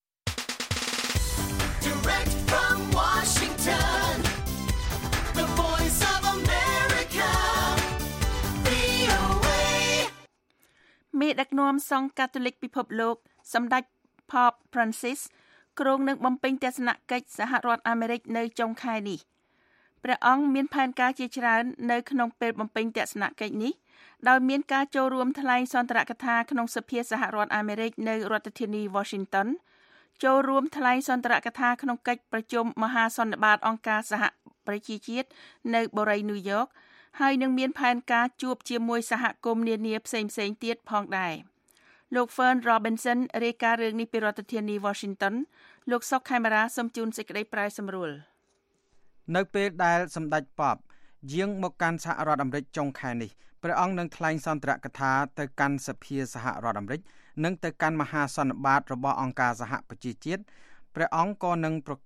Direct from Washington The Voice of America វី អូ เอមេដឹកនាំសង្ឃកាតូលិកពិភពលោកសម្ដេច Pope Francis គ្រងនឹងបំពេញទស្សនកិច្ចសហរដ្ឋអាមេរិកនៅចុងខែនេះព្រះអង្គមានផែនការជាច្រើននៅក្នុងពេលបំពេញទស្សនកិច្ចនេះដោយមានការចូលរួមថ្លែងសន្ទរកថាក្នុងសភាសហរដ្ឋអាមេរិកនៅរដ្ឋធានី Washington ចូលរួមថ្លែងសន្ទរកថាក្នុងកិច្ចប្រជុំមហាសន្និបាតអង្គការសហប្រជាជាតិនៅបូរី New York ហើយនឹងមានផែនការជួបជាមួយសហគមន៍នានាផ្សេងៗទៀតផងដែរលោក Fern Robinson រាយការណ៍រឿងនេះពីរដ្ឋធានី Washington លោកសុកខេមរាសូមជូនសេចក្តីប្រាយសម្រួលនៅពេលដែលសម្ដេចប៉បយាងមកកាន់សហរដ្ឋអាមេរិកចុងខែនេះព្រះអង្គនឹងថ្លែងសន្ទរកថាទៅកាន់សភាសហរដ្ឋអាមេរិកនិងទៅកាន់មហាសន្និបាតរបស់អង្គការសហប្រជាជាតិព្រះអង្គក៏នឹងប្រកាស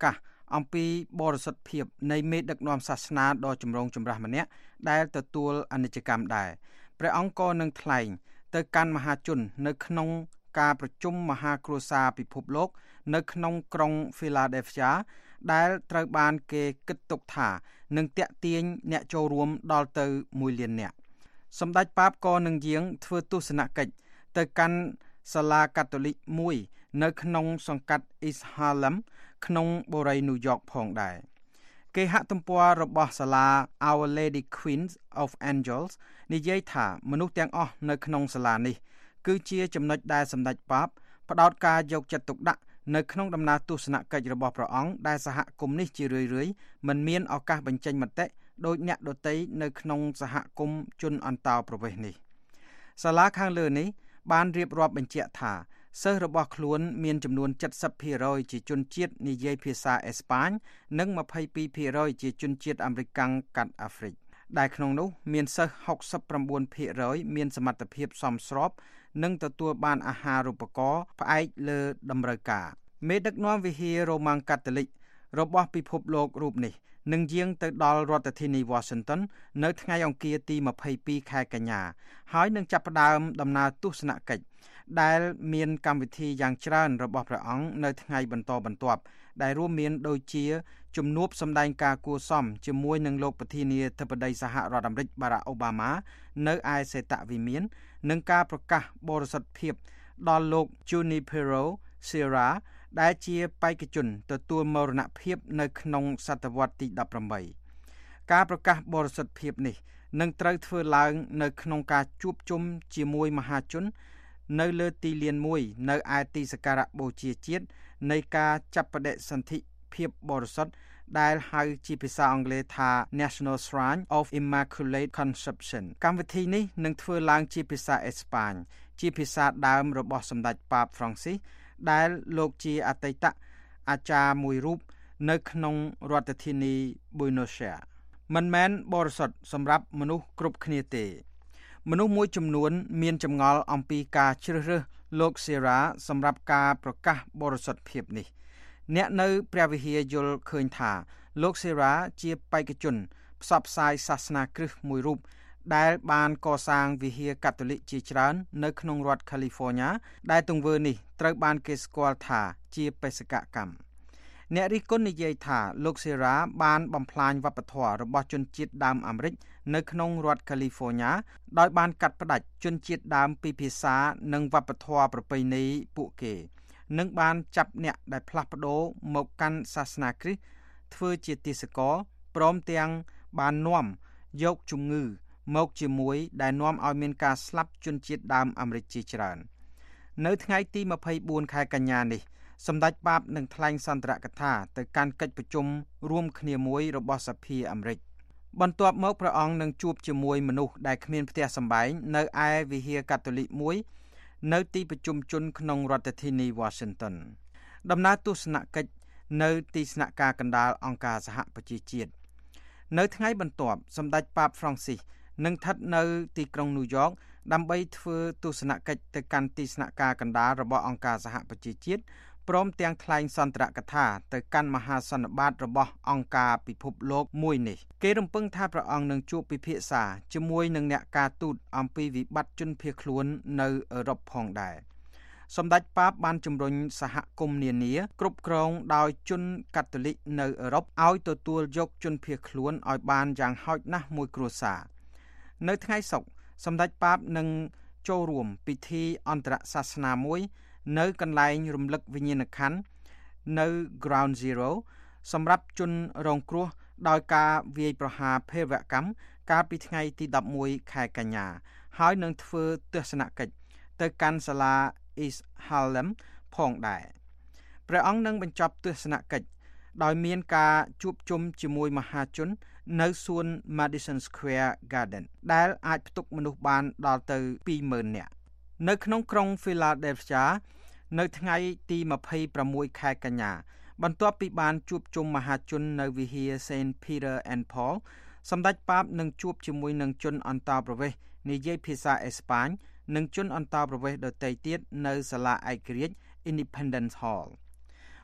អំពីបរិសុទ្ធភាពនៃមេដឹកនាំសាសនាដ៏ចម្រូងចម្រាសម្នាក់ដែលទទួលអនិច្ចកម្មដែរព្រះអង្គក៏នឹងថ្លែងទៅកាន់មហាជននៅក្នុងការប្រជុំមហាគ្រួសារពិភពលោកនៅក្នុងក្រុង Philadelphia ដែលត្រូវបានគេគិតទុកថានឹងទាក់ទាញអ្នកចូលរួមដល់ទៅមួយលាននាក់សម្ដេចប៉ាបក៏នឹងយាងធ្វើទស្សនកិច្ចទៅកាន់សាលាកាតូលិកមួយនៅក្នុងសង្កាត់ East Harlem ក្នុងបូរី New York ផងដែរគេហទំព័ររបស់សាលា Our Lady Queen of Angels និយាយថាមនុស្សទាំងអស់នៅក្នុងសាលានេះគឺជាចំណុចដែលសម្ដេចប៉ាបផ្ដោតការយកចិត្តទុកដាក់នៅក្នុងដំណើរទស្សនកិច្ចរបស់ព្រះអង្គដែលសហគមន៍នេះជារឿយៗមិនមានឱកាសបញ្ចេញមតិដោយអ្នកដទៃនៅក្នុងសហគមន៍ជនអន្តោប្រវេសន៍នេះសាលាខាងលើនេះបានរៀបរាប់បញ្ជាក់ថាសិស្សរបស់ខ្លួនមានចំនួន เจ็ดสิบเปอร์เซ็นต์ ជាជនជាតិនិយាយភាសាអេស្ប៉ាញនិង ยี่สิบสองเปอร์เซ็นต์ ជាជនជាតិអាមេរិកកាំងកាត់អាហ្វ្រិកដែលក្នុងនោះមានសិស្ស หกสิบเก้าเปอร์เซ็นต์ មានសមត្ថភាពសមស្របនិងទទួលបានអាហារូបករណ៍ផ្អែកលើតម្រូវការមេដឹកនាំវិហាររ៉ូម៉ាំងកាតូលិករបស់ពិភពលោករូបនេះនឹងយាងទៅដល់រដ្ឋធានី Washington នៅថ្ងៃអង្គារទីยี่สิบสองខែកញ្ញាហើយនឹងចាប់ផ្ដើមដំណើរទស្សនកិច្ចដែលមានកម្មវិធីយ៉ាងច្រើនរបស់ព្រះអង្គនៅថ្ងៃបន្តបន្ទាប់ដែលរួមមានដូចជាជំនួបសម្ដែងការគួរសមជាមួយនឹងលោកប្រធានាធិបតីសហរដ្ឋអាមេរិក Barack Obama នៅឯសេតវិមាននិងការប្រកាសបរិសុទ្ធភាពដល់លោក Junipero Serra ដែលជាបេក្ខជនទទួលមរណភាពនៅក្នុងសតវត្សទីដប់ប្រាំបីការប្រកាសបរិសុទ្ធភាពនេះនឹងត្រូវធ្វើឡើងនៅក្នុងការជួបជុំជាមួយមហាជននៅលើទីលានមួយនៅឯទីសក្ការៈបូជាជាតិនៃការចាប់បដិសន្ធិភាពបរិសុទ្ធដែលហៅជាភាសាអង់គ្លេសថា National Shrine of Immaculate Conception កម្មវិធីនេះនឹងធ្វើឡើងជាភាសាអេស្ប៉ាញជាភាសាដើមរបស់សម្ដេចប៉ាប Francis ដែលលោកជាអតីតអាចារ្យមួយរូបនៅក្នុងរដ្ឋធានី Buenos Aires មិនមែនបរិសុទ្ធសម្រាប់មនុស្សគ្រប់គ្នាទេមនុស្សមួយចំនួនមានចម្ងល់អំពីការជ្រើសរើសលោក Serra សម្រាប់ការប្រកាសបរិសុទ្ធភាពនេះអ្នកនៅព្រះវិហារយល់ឃើញថាលោក Serra ជាបេក្ខជនផ្សព្វផ្សាយសាសនាគ្រិស្តមួយរូបដែលបានកសាងវិហារកាតូលិកជាច្រើននៅក្នុងរដ្ឋ California ដែលទង្វើនេះត្រូវបានគេស្គាល់ថាជាបេសកកម្មអ្នករិះគន់និយាយថាលោក Serra បានបំផ្លាញវប្បធម៌របស់ជនជាតិដើមអាមេរិកនៅក្នុងរដ្ឋ California ដោយបានកាត់ផ្តាច់ជនជាតិដើមពីភាសានិងវប្បធម៌ប្រពៃណីពួកគេនិងបានចាប់អ្នកដែលផ្លាស់ប្ដូរមកកាន់សាសនាគ្រិស្តធ្វើជាទេសករព្រមទាំងបាននាំយកជំងឺមកជាមួយដែលនាំឲ្យមានការស្លាប់ជនជាតិដើមអាមេរិកជាច្រើននៅថ្ងៃទីยี่สิบสี่ខែកញ្ញានេះសម្ដេចប៉ាបនឹងថ្លែងសន្ទរកថាទៅកាន់កិច្ចប្រជុំរួមគ្នាមួយរបស់សភាអាមេរិកបន្ទាប់មកព្រះអង្គនឹងជួបជាមួយមនុស្សដែលគ្មានផ្ទះសម្បែងនៅឯវិហារកាតូលិកមួយនៅទីប្រជុំជនក្នុងរដ្ឋធានី Washington ដំណើរទស្សនកិច្ចនៅទីស្នាក់ការកណ្ដាលអង្គការសហប្រជាជាតិនៅថ្ងៃបន្ទាប់សម្ដេចប៉ាប Francis នឹងស្ថិតនៅទីក្រុង New York ដើម្បីធ្វើទស្សនកិច្ចទៅកាន់ទីស្នាក់ការកណ្ដាលរបស់អង្គការសហប្រជាជាតិព្រមទាំងថ្លែងសន្ទរកថាទៅកាន់មហាសន្និបាតរបស់អង្គការពិភពលោកមួយនេះគេរំពឹងថាព្រះអង្គនឹងជួបពិភាក្សាជាមួយនឹងអ្នកការទូតអំពីវិបត្តិជនភៀសខ្លួននៅអឺរ៉ុបផងដែរសម្ដេចប៉ាបបានជំរុញសហគមន៍នានាគ្រប់គ្រងដោយជនកាតូលិកនៅអឺរ៉ុបឲ្យទទួលយកជនភៀសខ្លួនឲ្យបានយ៉ាងហោចណាស់មួយគ្រួសារនៅថ្ងៃសុក្រសម្ដេចប៉ាបនឹងចូលរួមពិធីអន្តរសាសនាមួយនៅកន្លែងរំលឹកវិញ្ញាណក្ខន្ធនៅ Ground Zero សម្រាប់ជនរងគ្រោះដោយការវាយប្រហារភេរវកម្មកាលពីថ្ងៃទីដប់មួយខែកញ្ញាហើយនឹងធ្វើទស្សនកិច្ចទៅកាន់សាលា East Harlem ផងដែរព្រះអង្គនឹងបញ្ចប់ទស្សនកិច្ចដោយមានការជួបជុំជាមួយមហាជននៅសួន Madison Square Garden ដែលអាចផ្ទុកមនុស្សបានដល់ទៅ ពីរម៉ឺន នាក់នៅក្នុងក្រុង Philadelphia នៅថ្ងៃទីยี่สิบหกខែកញ្ញាបន្ទាប់ពីបានជួបជុំមហាជននៅវិហារ Saint Peter and Paul សម្ដេចប៉ាបនឹងជួបជាមួយនឹងជនអន្តោប្រវេសន៍និយាយភាសាអេស្ប៉ាញនិងជនអន្តោប្រវេសន៍ដទៃទៀតនៅសាលាឯករាជ្យ Independence Hall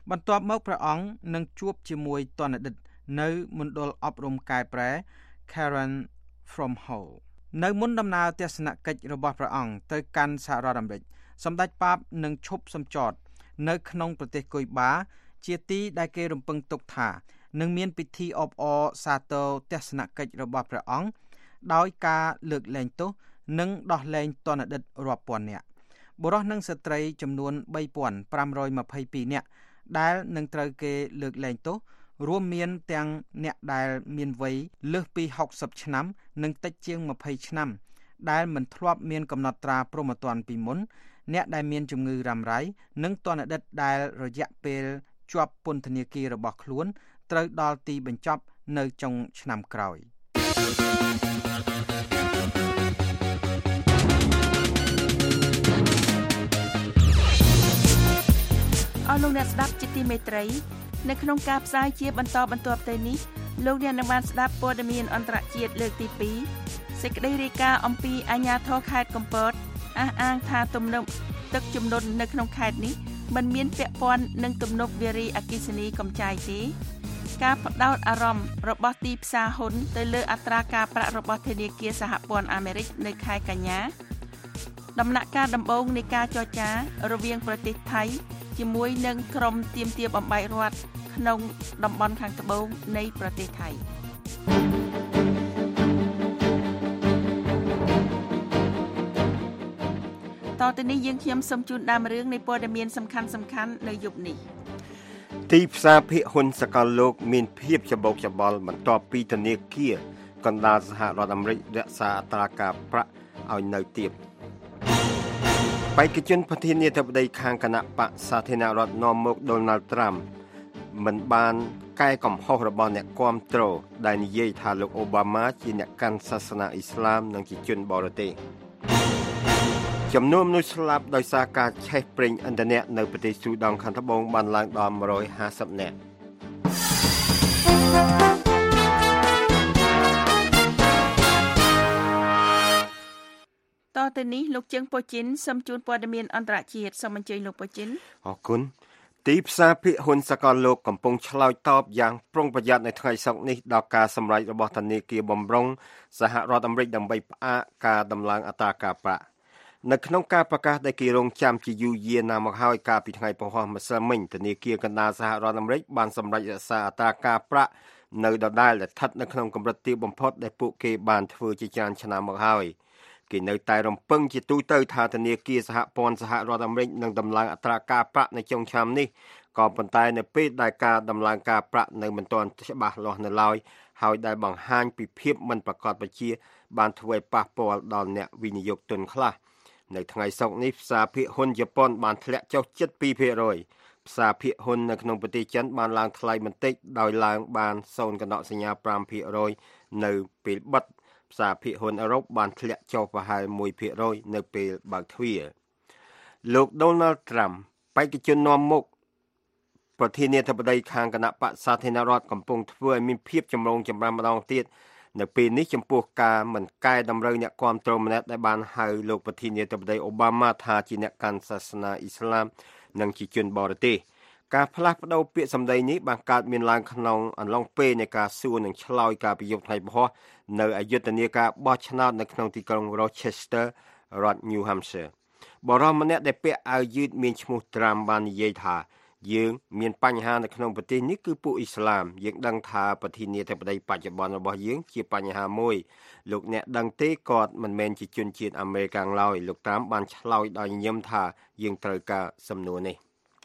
បន្ទាប់មកព្រះអង្គនឹងជួបជាមួយទណ្ឌិតនៅមណ្ឌលអប់រំកែប្រែ Karen from Hall នៅមុនដំណើរទស្សនកិច្ចរបស់ព្រះអង្គទៅកាន់សហរដ្ឋអាមេរិកសម្ដេចប៉ាបនឹងឈប់សម្ចតនៅក្នុងប្រទេសគុយបាជាទីដែលគេរំពឹងទុកថានឹងមានពិធីអបអរសាទរទស្សនកិច្ចរបស់ព្រះអង្គដោយការលើកលែងទោសនិងដោះលែងទណ្ឌិតរាប់ពាន់នាក់បុរសនិងស្ត្រីចំនួន បីពាន់ប្រាំរយម្ភៃពីរ នាក់ដែលនឹងត្រូវគេលើកលែងទោសរួមមានទាំងអ្នកដែលមានវ័យលើសពីហុកសិបឆ្នាំនិងតិចជាងម្ភៃឆ្នាំដែលមិនធ្លាប់មានកំណត់ត្រាព្រហ្មទណ្ឌពីមុនអ្នកដែលមានជំងឺរ៉ាំរ៉ៃនិងទណ្ឌិតដែលរយៈពេលជាប់ពន្ធនាគាររបស់ខ្លួនត្រូវដល់ទីបញ្ចប់នៅចុងឆ្នាំក្រោយអស់លោកអ្នកស្ដាប់ជាទីមេត្រីនៅក្នុងការផ្សាយជាបន្តបន្ទាប់ទៅនេះលោកអ្នកនឹងបានស្ដាប់ព័ត៌មានអន្តរជាតិលើកទីពីរសេចក្តីរាយការណ៍អំពីអាជ្ញាធរខេត្តកំពតអះអាងថាទំនប់ទឹកជំនន់នៅក្នុងខេត្តនេះមិនមានពាក់ព័ន្ធនឹងទំនប់វារីអគ្គិសនីកំចាយទេការផ្ដោតអារម្មណ៍របស់ទីផ្សារហ៊ុនទៅលើអត្រាការប្រាក់របស់ធនាគារសហព័ន្ធអាមេរិកនៅខែកញ្ញាដំណាក់កាលដំបូងនៃការចរចារវាងប្រទេសថៃជាមួយនឹងក្រុមទាមទារបំបែករដ្ឋក្នុងតំបន់ខាងត្បូងនៃប្រទេសថៃតទៅនេះយើងខ្ញុំសូមជូនដើមរឿងនៃព័ត៌មានសំខាន់សំខាន់នៅយប់នេះទីផ្សារភាគហ៊ុនសកលលោកមានភាពច្បោកច្បល់បន្ទាប់ពីធនាគារកណ្ដាលសហរដ្ឋអាមេរិករក្សាអត្រាការប្រាក់ឲ្យនៅទាបបេក្ខជនប្រធានាធិបតីខាងគណៈបក្សសាធារណរដ្ឋនាំមុខ Donald Trump មិនបានកែកំហុសរបស់អ្នកគាំទ្រដែលនិយាយថាលោកអូបាម៉ាជាអ្នកកាន់សាសនាអ៊ីស្លាមនិងជាជនបរទេសចំនួនមនុស្សស្លាប់ដោយសារការឆេះប្រេងឥន្ធនៈនៅប្រទេសស៊ូដង់ខាងត្បូងបានឡើងដល់មួយរយហាសិបនាក់តទៅនេះលោកជើងប៉ូជីនសូមជូនព័ត៌មានអន្តរជាតិសូមអញ្ជើញលោកប៉ូជីនអរគុណទីផ្សារភាគហ៊ុនសកលលោកកំពុងឆ្លើយតបយ៉ាងប្រុងប្រយ័ត្ននៅថ្ងៃសុក្រនេះដល់ការសម្រេចរបស់ធនាគារបម្រុងសហរដ្ឋអាមេរិកដើម្បីផ្អាកការដំឡើងអត្រាការប្រាក់នៅក្នុងការប្រកាសដែលគេរងចាំជាយូរយារណាស់មកហើយកាលពីថ្ងៃពហុម្សិលមិញធនាគារកណ្ដាលសហរដ្ឋអាមេរិកបានសម្រេចរក្សាអត្រាការប្រាក់នៅដដែលដែលស្ថិតនៅក្នុងកម្រិតទាបបំផុតដែលពួកគេបានធ្វើជាច្រើនឆ្នាំមកហើយគេនៅតែរំពឹងជាទូទៅថាធនាគារសហព័ន្ធសហរដ្ឋអាមេរិកនឹងដំឡើងអត្រាការប្រាក់នៅចុងឆ្នាំនេះក៏ប៉ុន្តែនៅពេលដែលការដំឡើងការប្រាក់នៅមិនទាន់ច្បាស់លាស់នៅឡើយហើយដែលបង្ហាញពីភាពមិនប្រកបវិជ្ជាបានធ្វើឲ្យប៉ះពាល់ដល់អ្នកវិនិយោគទុនខ្លះនៅថ្ងៃសុក្រនេះផ្សារភាគហ៊ុនជប៉ុនបានធ្លាក់ចុះជិត ពីរភាគរយ ផ្សារភាគហ៊ុននៅក្នុងប្រទេសចិនបានឡើងថ្លៃបន្តិចដោយឡើងបាន ศูนย์ កណ្ដកសញ្ញា ប្រាំភាគរយ នៅពេលបិទផ្សារភាគហ៊ុនអឺរ៉ុបបានធ្លាក់ចុះប្រហែល មួយភាគរយ នៅពេលបើកទ្វារលោក Donald Trump បេក្ខជននាំមុខប្រធានាធិបតីខាងគណៈបក្សសាធារណរដ្ឋកំពុងធ្វើឲ្យមានភាពចម្រូងចម្រាសម្ដងទៀតនៅពេលនេះចំពោះការមិនកែតម្រូវអ្នកគាំទ្រម្នាក់ដែលបានហៅលោកប្រធានាធិបតីអូបាម៉ាថាជាអ្នកកាន់សាសនាអ៊ីស្លាមនិងជាជនបរទេសការផ្លាស់ប្ដូរពាក្យសម្ដីនេះបានកើតមានឡើងក្នុងអន្លង់ពេលនៃការសួរនិងឆ្លើយការពីយប់ថ្ងៃពហុនៅអយុធនាការបោះឆ្នោតនៅក្នុងទីក្រុង Rochester រដ្ឋ New Hampshire បរិយាម្នាក់ដែលពាក់អាវយឺតមានឈ្មោះ Trump បាននិយាយថាយើងមានបញ្ហានៅក្នុងប្រទេសនេះគឺពួកអ៊ីស្លាមយើងដឹងថាប្រធានាធិបតីបច្ចុប្បន្នរបស់យើងជាបញ្ហាមួយលោកអ្នកដឹងទេគាត់មិនមែនជាជនជាតិអាមេរិកឡើយលោកតាមបានឆ្លើយដោយញញឹមថាយើងត្រូវការសំណួរនេះ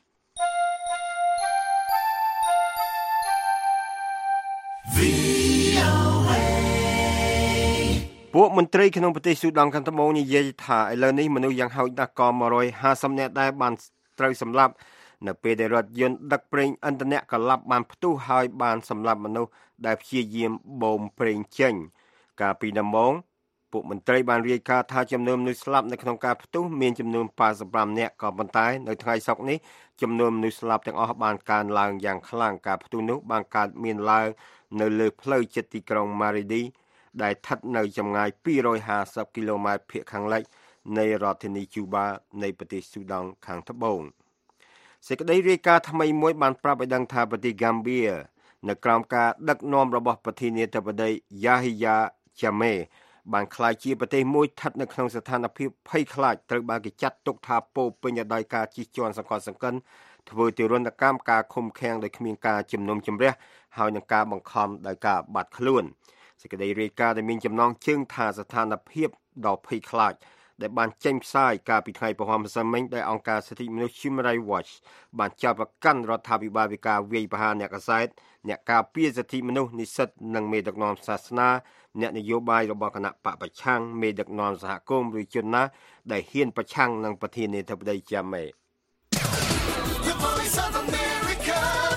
ពួកមន្ត្រីក្នុងប្រទេសស៊ូដង់ខាងត្បូងនិយាយថាឥឡូវនេះមនុស្សយ៉ាងហោចណាស់ក៏មួយរយហាសិបនាក់ដែរបានត្រូវសម្លាប់នៅពេលដែលរថយន្តដឹកប្រេងឥន្ធនៈកលាប់បានផ្ទុះហើយបានសម្លាប់មនុស្សដែលព្យាយាមបូមប្រេងចេញកាលពីដំបូងពួកមន្ត្រីបានរាយការណ៍ថាចំនួនមនុស្សស្លាប់នៅក្នុងការផ្ទុះមានចំនួនប៉ាសិបប្រាំនាក់ក៏ប៉ុន្តែនៅថ្ងៃសុក្រនេះចំនួនមនុស្សស្លាប់ទាំងអស់បានកើនឡើងយ៉ាងខ្លាំងការផ្ទុះនោះបានកើតមានឡើងនៅលើផ្លូវជិតទីក្រុង Maridi ដែលស្ថិតនៅចម្ងាយពីរយហាសិបគីឡូម៉ែត្រភាគខាងលិចនៃរដ្ឋធានី Juba នៃប្រទេសស៊ូដង់ខាងត្បូងសេចក្តីរាយការណ៍ថ្មីមួយបានប្រាប់ឲ្យដឹងថាប្រទេសហ្គាំបៀនៅក្រោមការដឹកនាំរបស់ប្រធានាធិបតីយ៉ាហ៊ីយ៉ាជាមេបានក្លាយជាប្រទេសមួយស្ថិតនៅក្នុងស្ថានភាពភ័យខ្លាចត្រូវបានគេចាត់ទុកថាពោពេញដោយការជិះជាន់សង្កត់សង្កិនធ្វើទារុណកម្មការឃុំឃាំងដោយគ្មានការជំនុំជម្រះហើយនឹងការបង្ខំដោយការបាត់ខ្លួនសេចក្តីរាយការណ៍ដែលមានចំណងជើងថាស្ថានភាពដ៏ភ័យខ្លាចដែលបានចេញផ្សាយកាលពីថ្ងៃពហុម្សិលមិញដោយអង្គការសិទ្ធិមនុស្ស Human Rights Watch បានចាប់ប្រកាន់រដ្ឋាភិបាលពីការវាយប្រហារអ្នកកាសែតអ្នកការពារសិទ្ធិមនុស្សនិស្សិតនិងមេដឹកនាំសាសនាអ្នកនយោបាយរបស់គណៈបកប្រឆាំងមេដឹកនាំសហគមន៍ឬជនណាដែលហ៊ានប្រឆាំងនឹងប្រធានាធិបតីជាមេ The Voice of America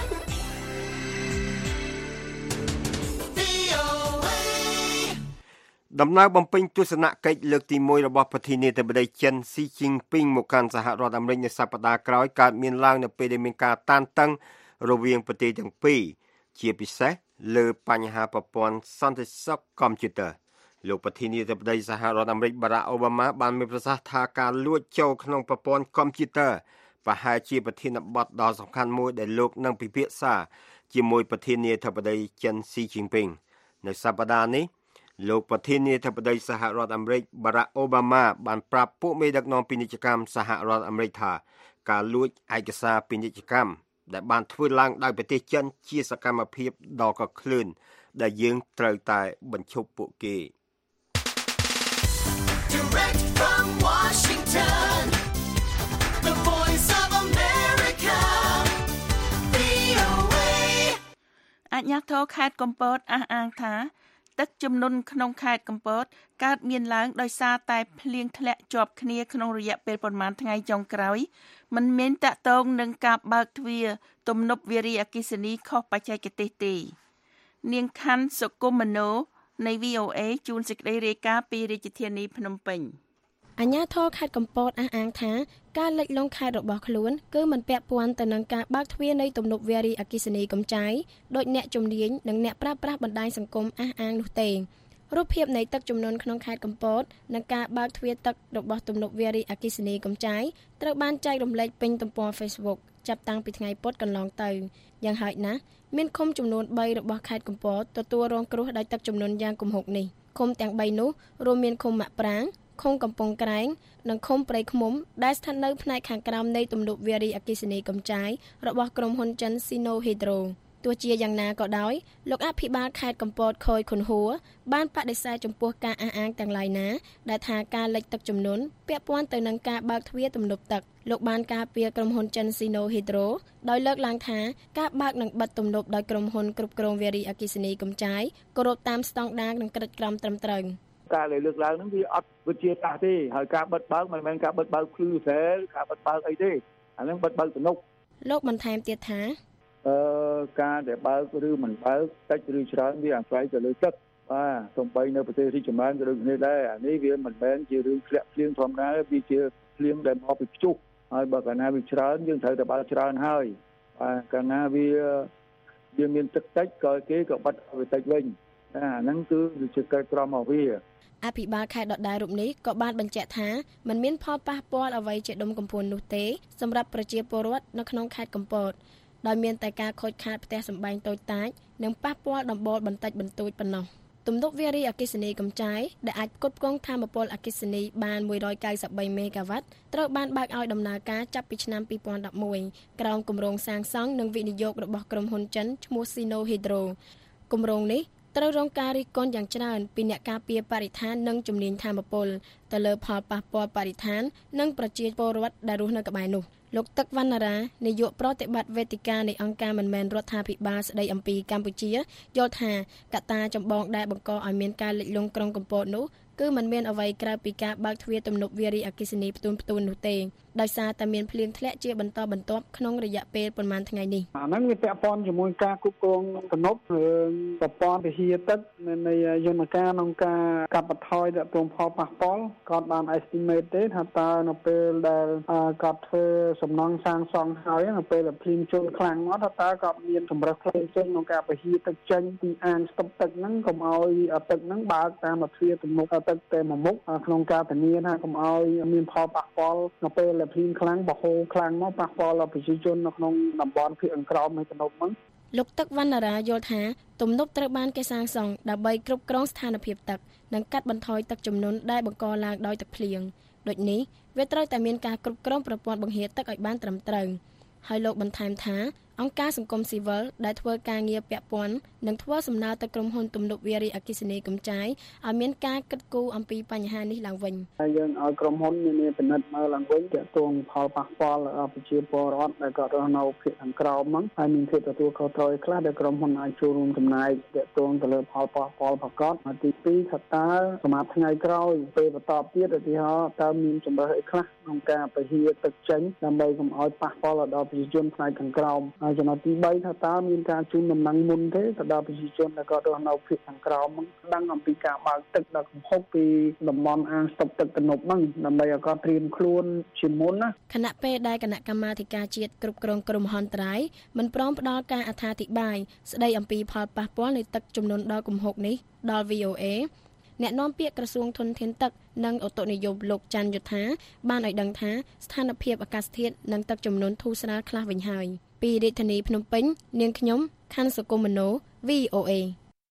ដំណើរបំពេញទស្សនកិច្ចលើកទីមួយរបស់ប្រធានាធិបតីចិនស៊ីជីនពីងមកកាន់សហរដ្ឋអាមេរិកនៅសប្តាហ៍ក្រោយកើតមានឡើងនៅពេលដែលមានការតានតឹងរវាងប្រទេសទាំងពីរជាពិសេសលើបញ្ហាប្រព័ន្ធសន្តិសុខកុំព្យូទ័រលោកប្រធានាធិបតីសហរដ្ឋអាមេរិកបារ៉ាក់អូបាម៉ាបានមានប្រសាសន៍ថាការលួចចូលក្នុងប្រព័ន្ធកុំព្យូទ័រប្រហែលជាប្រធានបទដ៏សំខាន់មួយដែលលោកនឹងពិភាក្សាជាមួយប្រធានាធិបតីចិនស៊ីជីនពីងនៅសប្តាហ៍នេះលោកប្រធានាធិបតីសហរដ្ឋអាមេរិកបារ៉ាក់អូបាម៉ាបានប្រាប់ពួកមេដឹកនាំពាណិជ្ជកម្មសហរដ្ឋអាមេរិកថាការលួចឯកសារពាណិជ្ជកម្មដែលបានធ្វើឡើងដោយប្រទេសចិនជាសកម្មភាពដ៏កក្លឿនដែលយើងត្រូវតែបញ្ឈប់ពួកគេ Direct from Washington The Voice of America វី អូ เอអាជ្ញាធរខេត្តកំពតអះអាងថាទឹកជំនន់ក្នុងខេត្តកំពតកើតមានឡើងដោយសារតែភ្លៀងធ្លាក់ជាប់គ្នាក្នុងរយៈពេលប្រមាណថ្ងៃចុងក្រោយមិនមានតាក់ទងនឹងការបើកទ្វារទំនប់វារីអគ្គិសនីខុសបច្ចេកទេសទេនាងខាន់សុគមនោនៃ វី អូ เอ ជួនសេចក្តីរាយការណ៍ពីរាជធានីភ្នំពេញអាជ្ញាធរខេត្តកំពតអះអាងថាការលិចលង់ខេត្តរបស់ខ្លួនគឺមិនពាក់ព័ន្ធទៅនឹងការបើកទ្វារនៃទំនប់វារីអគ្គិសនីកម្ចីដោយអ្នកជំនាញនិងអ្នកប្រើប្រាស់បណ្ដាញសង្គមអះអាងនោះទេរូបភាពនៃទឹកជំនន់ក្នុងខេត្តកំពតនិងការបើកទ្វារទឹករបស់ទំនប់វារីអគ្គិសនីកម្ចីត្រូវបានចែករំលែកពេញទំព័រ Facebook ចាប់តាំងពីថ្ងៃពុធកន្លងទៅយ៉ាងហោចណាស់មានឃុំចំនួនបីរបស់ខេត្តកំពតទទួលរងគ្រោះដោយទឹកជំនន់យ៉ាងគំហុកនេះឃុំទាំងបីនោះរួមមានឃុំម៉ាក់ប្រាងឃុំកំពង់ក្រែងនិងឃុំព្រៃឃ្មុំដែលស្ថិតនៅផ្នែកខាងក្រោមនៃទំនប់វារីអគ្គិសនីកម្ចីរបស់ក្រុមហ៊ុនចិន Sino Hydro ទោះជាយ៉ាងណាក៏ដោយលោកអភិបាលខេត្តកំពតខូយខុនហួរបានបដិសេធចំពោះការអះអាងទាំងឡាយណាដែលថាការលិចទឹកជំនន់ពាក់ព័ន្ធទៅនឹងការបើកទ្វារទំនប់ទឹកលោកបានការពារក្រុមហ៊ុនចិន Sino Hydro ដោយលើកឡើងថាការបើកនិងបិទទំនប់ដោយក្រុមហ៊ុនគ្រប់គ្រងវារីអគ្គិសនីកម្ចីគោរពតាមស្តង់ដារនិងក្រិតក្រមត្រឹមត្រូវការលើកឡើងហ្នឹងវាអត់វិទ្យាសាស្ត្រទេហើយការបិទបើកមិនមែនការបិទបើកភ្លឺស្រែការបិទបើកអីទេអាហ្នឹងបិទបើកទំនប់លោកបន្ថែមទៀតថាអឺការដែលបើកឬមិនបើកតិចឬច្រើនវាអាស្រ័យទៅលើទឹកបាទសូម្បីនៅប្រទេសរីកចម្រើនក៏ដូចគ្នាដែរអានេះវាមិនមែនជារឿងធ្លាក់ភ្លៀងធម្មតាវាជាភ្លៀងដែលមកពីព្យុះហើយបើកាលណាវាច្រើនយើងត្រូវតែបើកច្រើនហើយបាទកាលណាវាវាមានទឹកតិចក៏គេក៏បិទវាតិចវិញអាហ្នឹងគឺជាកិច្ចក្រមរបស់វាអភិបាលខេត្តដដែលរូបនេះក៏បានបញ្ជាក់ថាมันមានផលប៉ះពាល់អ្វីជាដុំកំភួននោះទេសម្រាប់ប្រជាពលរដ្ឋនៅក្នុងខេត្តកំពតដោយមានតែការខូចខាតផ្ទះសម្បែងតូចតាចនិងប៉ះពាល់ដំបូលបន្តិចបន្តួចប៉ុណ្ណោះទំនប់វារីអគ្គិសនីកម្ចីដែលអាចផ្គត់ផ្គង់ថាមពលអគ្គិសនីបានមួយរយកៅសិបបីមេហ្គាវ៉ាត់ត្រូវបានបើកឲ្យដំណើរការចាប់ពីឆ្នាំពីរពាន់ដប់មួយក្រោមគម្រោងសាងសង់និងវិនិយោគរបស់ក្រុមហ៊ុនចិនឈ្មោះ Sino Hydro គម្រោងនេះត្រូវរងការរិះគន់យ៉ាងច្រើនពីអ្នកការពារបរិស្ថាននិងជំនាញថាមពលទៅលើផលប៉ះពាល់បរិស្ថាននិងប្រជាពលរដ្ឋដែលរស់នៅក្បែរនោះលោកទឹកវណ្ណារានាយកប្រតិបត្តិវេទិកានៃអង្គការមិនមែនរដ្ឋាភិបាលស្ដីអំពីកម្ពុជាយល់ថាកត្តាចម្បងដែលបង្កឲ្យមានការលិចលង់ក្រុងកំពតនោះគឺมันមានអ្វីក្រៅពីការបើកទ្វារទំនប់វារីអគ្គិសនីផ្ទួនផ្ទួននោះទេដោយសារតែមានភ្លៀងធ្លាក់ជាបន្តបន្ទាប់ក្នុងរយៈពេលប្រមាណថ្ងៃនេះអាហ្នឹងវាពាក់ព័ន្ធជាមួយការគ្រប់គ្រងទំនប់រឿងប្រព័ន្ធវិហារទឹកនៃយន្តការក្នុងការកាត់បន្ថយទងផលប៉ះពាល់គាត់បាន estimate ទេថាតើនៅពេលដែលគាត់ធ្វើសំណង់សាងសង់ហើយនៅពេលដែលភ្លៀងជន់ខ្លាំងមកថាតើគាត់មានសម្រាប់ផ្សេងផ្សេងក្នុងការវិហារទឹកចេញពីអាងស្តុបទឹកហ្នឹងកុំឲ្យទឹកហ្នឹងបើកតាមទ្វារទំនប់ទឹកតែមួយមុខក្នុងការធានាថាកុំឲ្យមានផលប៉ះពាល់នៅពេលដែលភ្លៀងខ្លាំងបោះហូរខ្លាំងមកប៉ះពាល់ដល់ប្រជាជននៅក្នុងតំបន់ភាគខាងក្រោមនៃទំនប់ហ្នឹងលោកទឹកវណ្ណារាយល់ថាទំនប់ត្រូវបានគេសាងសង់ដើម្បីគ្រប់គ្រងស្ថានភាពទឹកនិងកាត់បន្ថយទឹកជំនន់ដែលបង្កឡើងដោយទឹកភ្លៀងដូចនេះវាត្រូវតែមានការគ្រប់គ្រងប្រព័ន្ធបង្ហៀរទឹកឲ្យបានត្រឹមត្រូវហើយលោកបន្ថែមថាអង្គការសង្គមស៊ីវិលដែលធ្វើការងារពាក់ព័ន្ធនឹងធ្វើសំណើទៅក្រុមហ៊ុនទំនប់វារីអគ្គិសនីកម្ចាយឲ្យមានការគិតគូរអំពីបញ្ហានេះឡើងវិញហើយយើងឲ្យក្រុមហ៊ុនមានពិនិត្យមើលឡើងវិញទាក់ទងផលប៉ះពាល់ដល់ប្រជាពលរដ្ឋដែលគាត់រស់នៅភាគខាងក្រោមហ្នឹងហើយមានភាពទទួលខុសត្រូវខ្លះដែលក្រុមហ៊ុនអាចចូលរួមចំណាយទាក់ទងទៅលើផលប៉ះពាល់ប្រកបហើយទីពីរថាតើសម្រាប់ថ្ងៃក្រោយពេលបន្តទៀតឧទាហរណ៍តើមានជំរើសអីខ្លះក្នុងការពហិទឹកចេញដើម្បីកុំឲ្យប៉ះពាល់ដល់ប្រជាជនផ្នែកខាងក្រោមហើយចំណុចទីបីថាតើមានការជូនដំណឹងមុនទេទៅដល់ប្រជាជនដែលគាត់រស់នៅភាគខាងក្រោមហ្នឹងដឹងអំពីការបើកទឹកដល់កំហុកពីតំបន់អាងស្តុកទឹកទំនប់ហ្នឹងដើម្បីឲ្យគាត់ត្រៀមខ្លួនជាមុនណាគណៈពេលដែលគណៈកម្មាធិការជាតិគ្រប់គ្រងគ្រោះមហន្តរាយមិនព្រមផ្ដល់ការអត្ថាធិប្បាយស្ដីអំពីផលប៉ះពាល់នៃទឹកជំនន់ដល់កំហុកនេះដល់ វី អូ អេ អ្នកនាំពាក្យក្រសួងធនធានទឹកនិងឧតុនិយមលោកច័ន្ទយុធាបានឲ្យដឹងថាស្ថានភាពអាកាសធាតុនិងទឹកជំនន់ធូរស្រាលខ្លះវិញហើយពីរាជធានីភ្នំពេញនាងខ្ញុំខណ្ឌសុគមនោ វី អូ អេ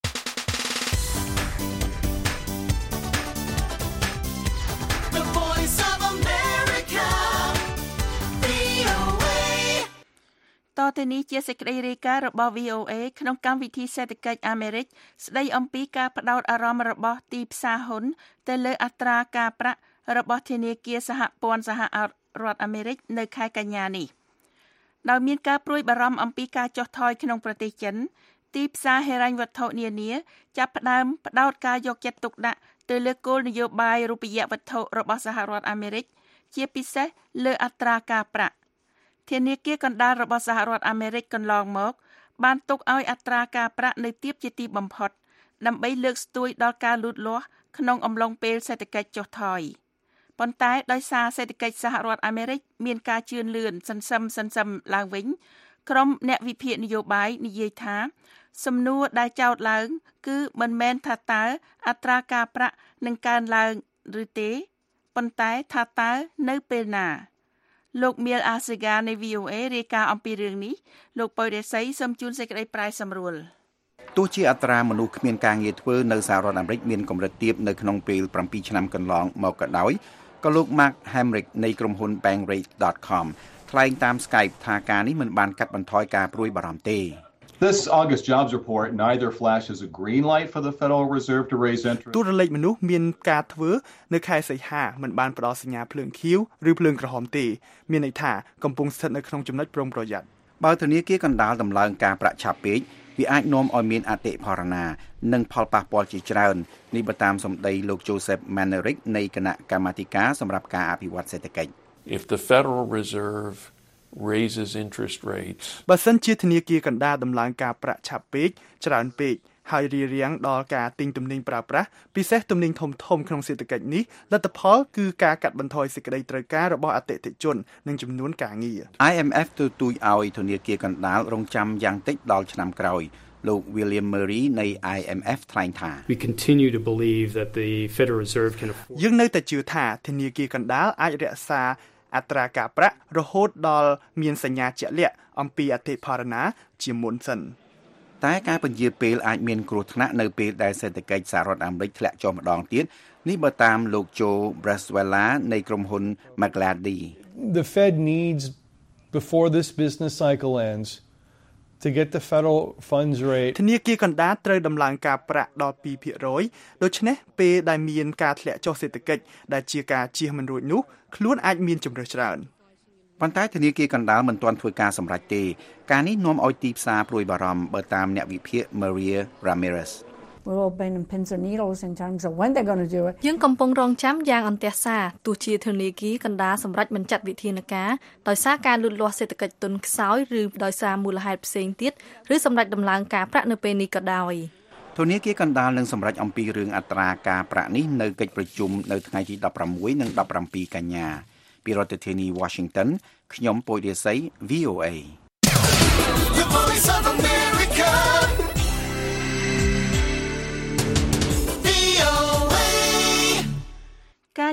The Voice of America វី អូ เอតទៅនេះជាសេចក្តីរាយការណ៍របស់ វី អូ អេ ក្នុងកម្មវិធីសេដ្ឋកិច្ចអាមេរិកស្ដីអំពីការផ្ដោតអារម្មណ៍របស់ទីផ្សារហ៊ុនទៅលើអត្រាការប្រាក់របស់ធនាគារសហព័ន្ធសហរដ្ឋអាមេរិកនៅខែកញ្ញានេះដោយមានការព្រួយបារម្ភអំពីការចុះថយក្នុងប្រទេសចិនទីផ្សារហិរញ្ញវត្ថុនានាចាប់ផ្ដើមផ្ដោតការយកចិត្តទុកដាក់ទៅលើគោលនយោបាយរូបិយវត្ថុរបស់សហរដ្ឋអាមេរិកជាពិសេសលើអត្រាការប្រាក់ធនាគារកណ្ដាលរបស់សហរដ្ឋអាមេរិកកន្លងមកបានទុកឲ្យអត្រាការប្រាក់នៅទាបជាទីបំផុតដើម្បីលើកស្ទួយដល់ការលូតលាស់ក្នុងអំឡុងពេលសេដ្ឋកិច្ចចុះថយប៉ុន្តែដោយសារសេដ្ឋកិច្ចសហរដ្ឋអាមេរិកមានការជឿនលឿនសន្សឹមសន្សឹមឡើងវិញក្រុមអ្នកវិភាគនយោបាយនិយាយថាសំណួរដែលចោទឡើងគឺមិនមែនថាតើអត្រាការប្រាក់នឹងកើនឡើងឬទេប៉ុន្តែថាតើនៅពេលណាលោកមៀលអាសេហ្កានៃ វី អូ អេ រាយការណ៍អំពីរឿងនេះលោកប៉ុយរេសីសូមជូនសេចក្តីប្រាយសម្រួលទោះជាអត្រាមនុស្សគ្មានការងារធ្វើនៅសហរដ្ឋអាមេរិកមានកម្រិតទាបនៅក្នុងពេល7ឆ្នាំកន្លងមកក៏ដោយក៏លោក Mark Hamrick នៃក្រុមហ៊ុន bankrate ដត com ថ្លែងតាម Skype ថាការនេះមិនបានកាត់បន្ថយការព្រួយបារម្ភទេ This August jobs report neither flashes a green light for the Federal Reserve to raise interest. ទូរលេខមនុស្សមានការធ្វើនៅខែសីហាមិនបានផ្ដល់សញ្ញាភ្លើងខៀវឬភ្លើងក្រហមទេមានន័យថាកំពុងស្ថិតនៅក្នុងចំណុចប្រុងប្រយ័ត្នបើធនាគារកណ្ដាលតម្លើងការប្រាក់ឆាប់ពេកវាអាចនាំឲ្យមានអតិផរណានិងផលប៉ះពាល់ជាច្រើននេះបើតាមសម្ដីលោក Joseph Manerick នៃគណៈកម្មាធិការសម្រាប់ការអភិវឌ្ឍសេដ្ឋកិច្ច If the Federal Reserve raises interest rates បើសិនជាធនាគារកណ្ដាលដំឡើងការប្រាក់ឆាប់ពេកច្រើនពេកហើយរារាំងដល់ការទិញទំនិញប្រើប្រាស់ពិសេសទំនិញធំៗក្នុងសេដ្ឋកិច្ចនេះលទ្ធផលគឺការកាត់បន្ថយសេចក្តីត្រូវការរបស់អតិថិជននិងចំនួនការងារ I M F ទទូចឲ្យធនាគារកណ្ដាលរងចាំយ៉ាងតិចដល់ឆ្នាំក្រោយលោក William Murray នៃ I M F ថ្លែងថា We continue to believe that the Federal Reserve can afford យើងនៅតែជឿថាធនាគារកណ្ដាលអាចរក្សាអត្រាការប្រាក់រហូតដល់មានសញ្ញាជាក់លាក់អំពីអតិផរណាជាមុនសិនតែការពន្យាពេលអាចមានគ្រោះថ្នាក់នៅពេលដែលសេដ្ឋកិច្ចសហរដ្ឋអាមេរិកធ្លាក់ចុះម្ដងទៀតនេះបើតាមលោក Joe Braswella នៃក្រុមហ៊ុន McGrady The Fed needs before this business cycle ends to get the federal funds rate ធនាគារកណ្ដាលត្រូវដំឡើងការប្រាក់ដល់ two percent ដូច្នេះពេលដែលមានការធ្លាក់ចុះសេដ្ឋកិច្ចដែលជាការជៀសមិនរួចនោះខ្លួនអាចមានជំរើសច្រើនប៉ុន្តែធនាគារកណ្ដាលមិនទាន់ធ្វើការសម្រេចទេការនេះនាំឲ្យទីផ្សារព្រួយបារម្ភបើតាមអ្នកវិភាគ Maria Ramirez We're all been in pins and needles in terms of when they're going to do it យើងកំពុងរងចាំយ៉ាងអន្ទះសារទោះជាធនាគារកណ្ដាលសម្រេចមិនចាត់វិធានការដោយសារការលូតលាស់សេដ្ឋកិច្ចទន់ខ្សោយឬដោយសារមូលហេតុផ្សេងទៀតឬសម្រេចដំឡើងការប្រាក់នៅពេលនេះក៏ដោយធនាគារកណ្ដាលនឹងសម្រេចអំពីរឿងអត្រាការប្រាក់នេះនៅកិច្ចប្រជុំនៅថ្ងៃទី16និង17កញ្ញាពីរដ្ឋធានី Washington ខ្ញុំពុយរាសី V O A The Voice of America V O A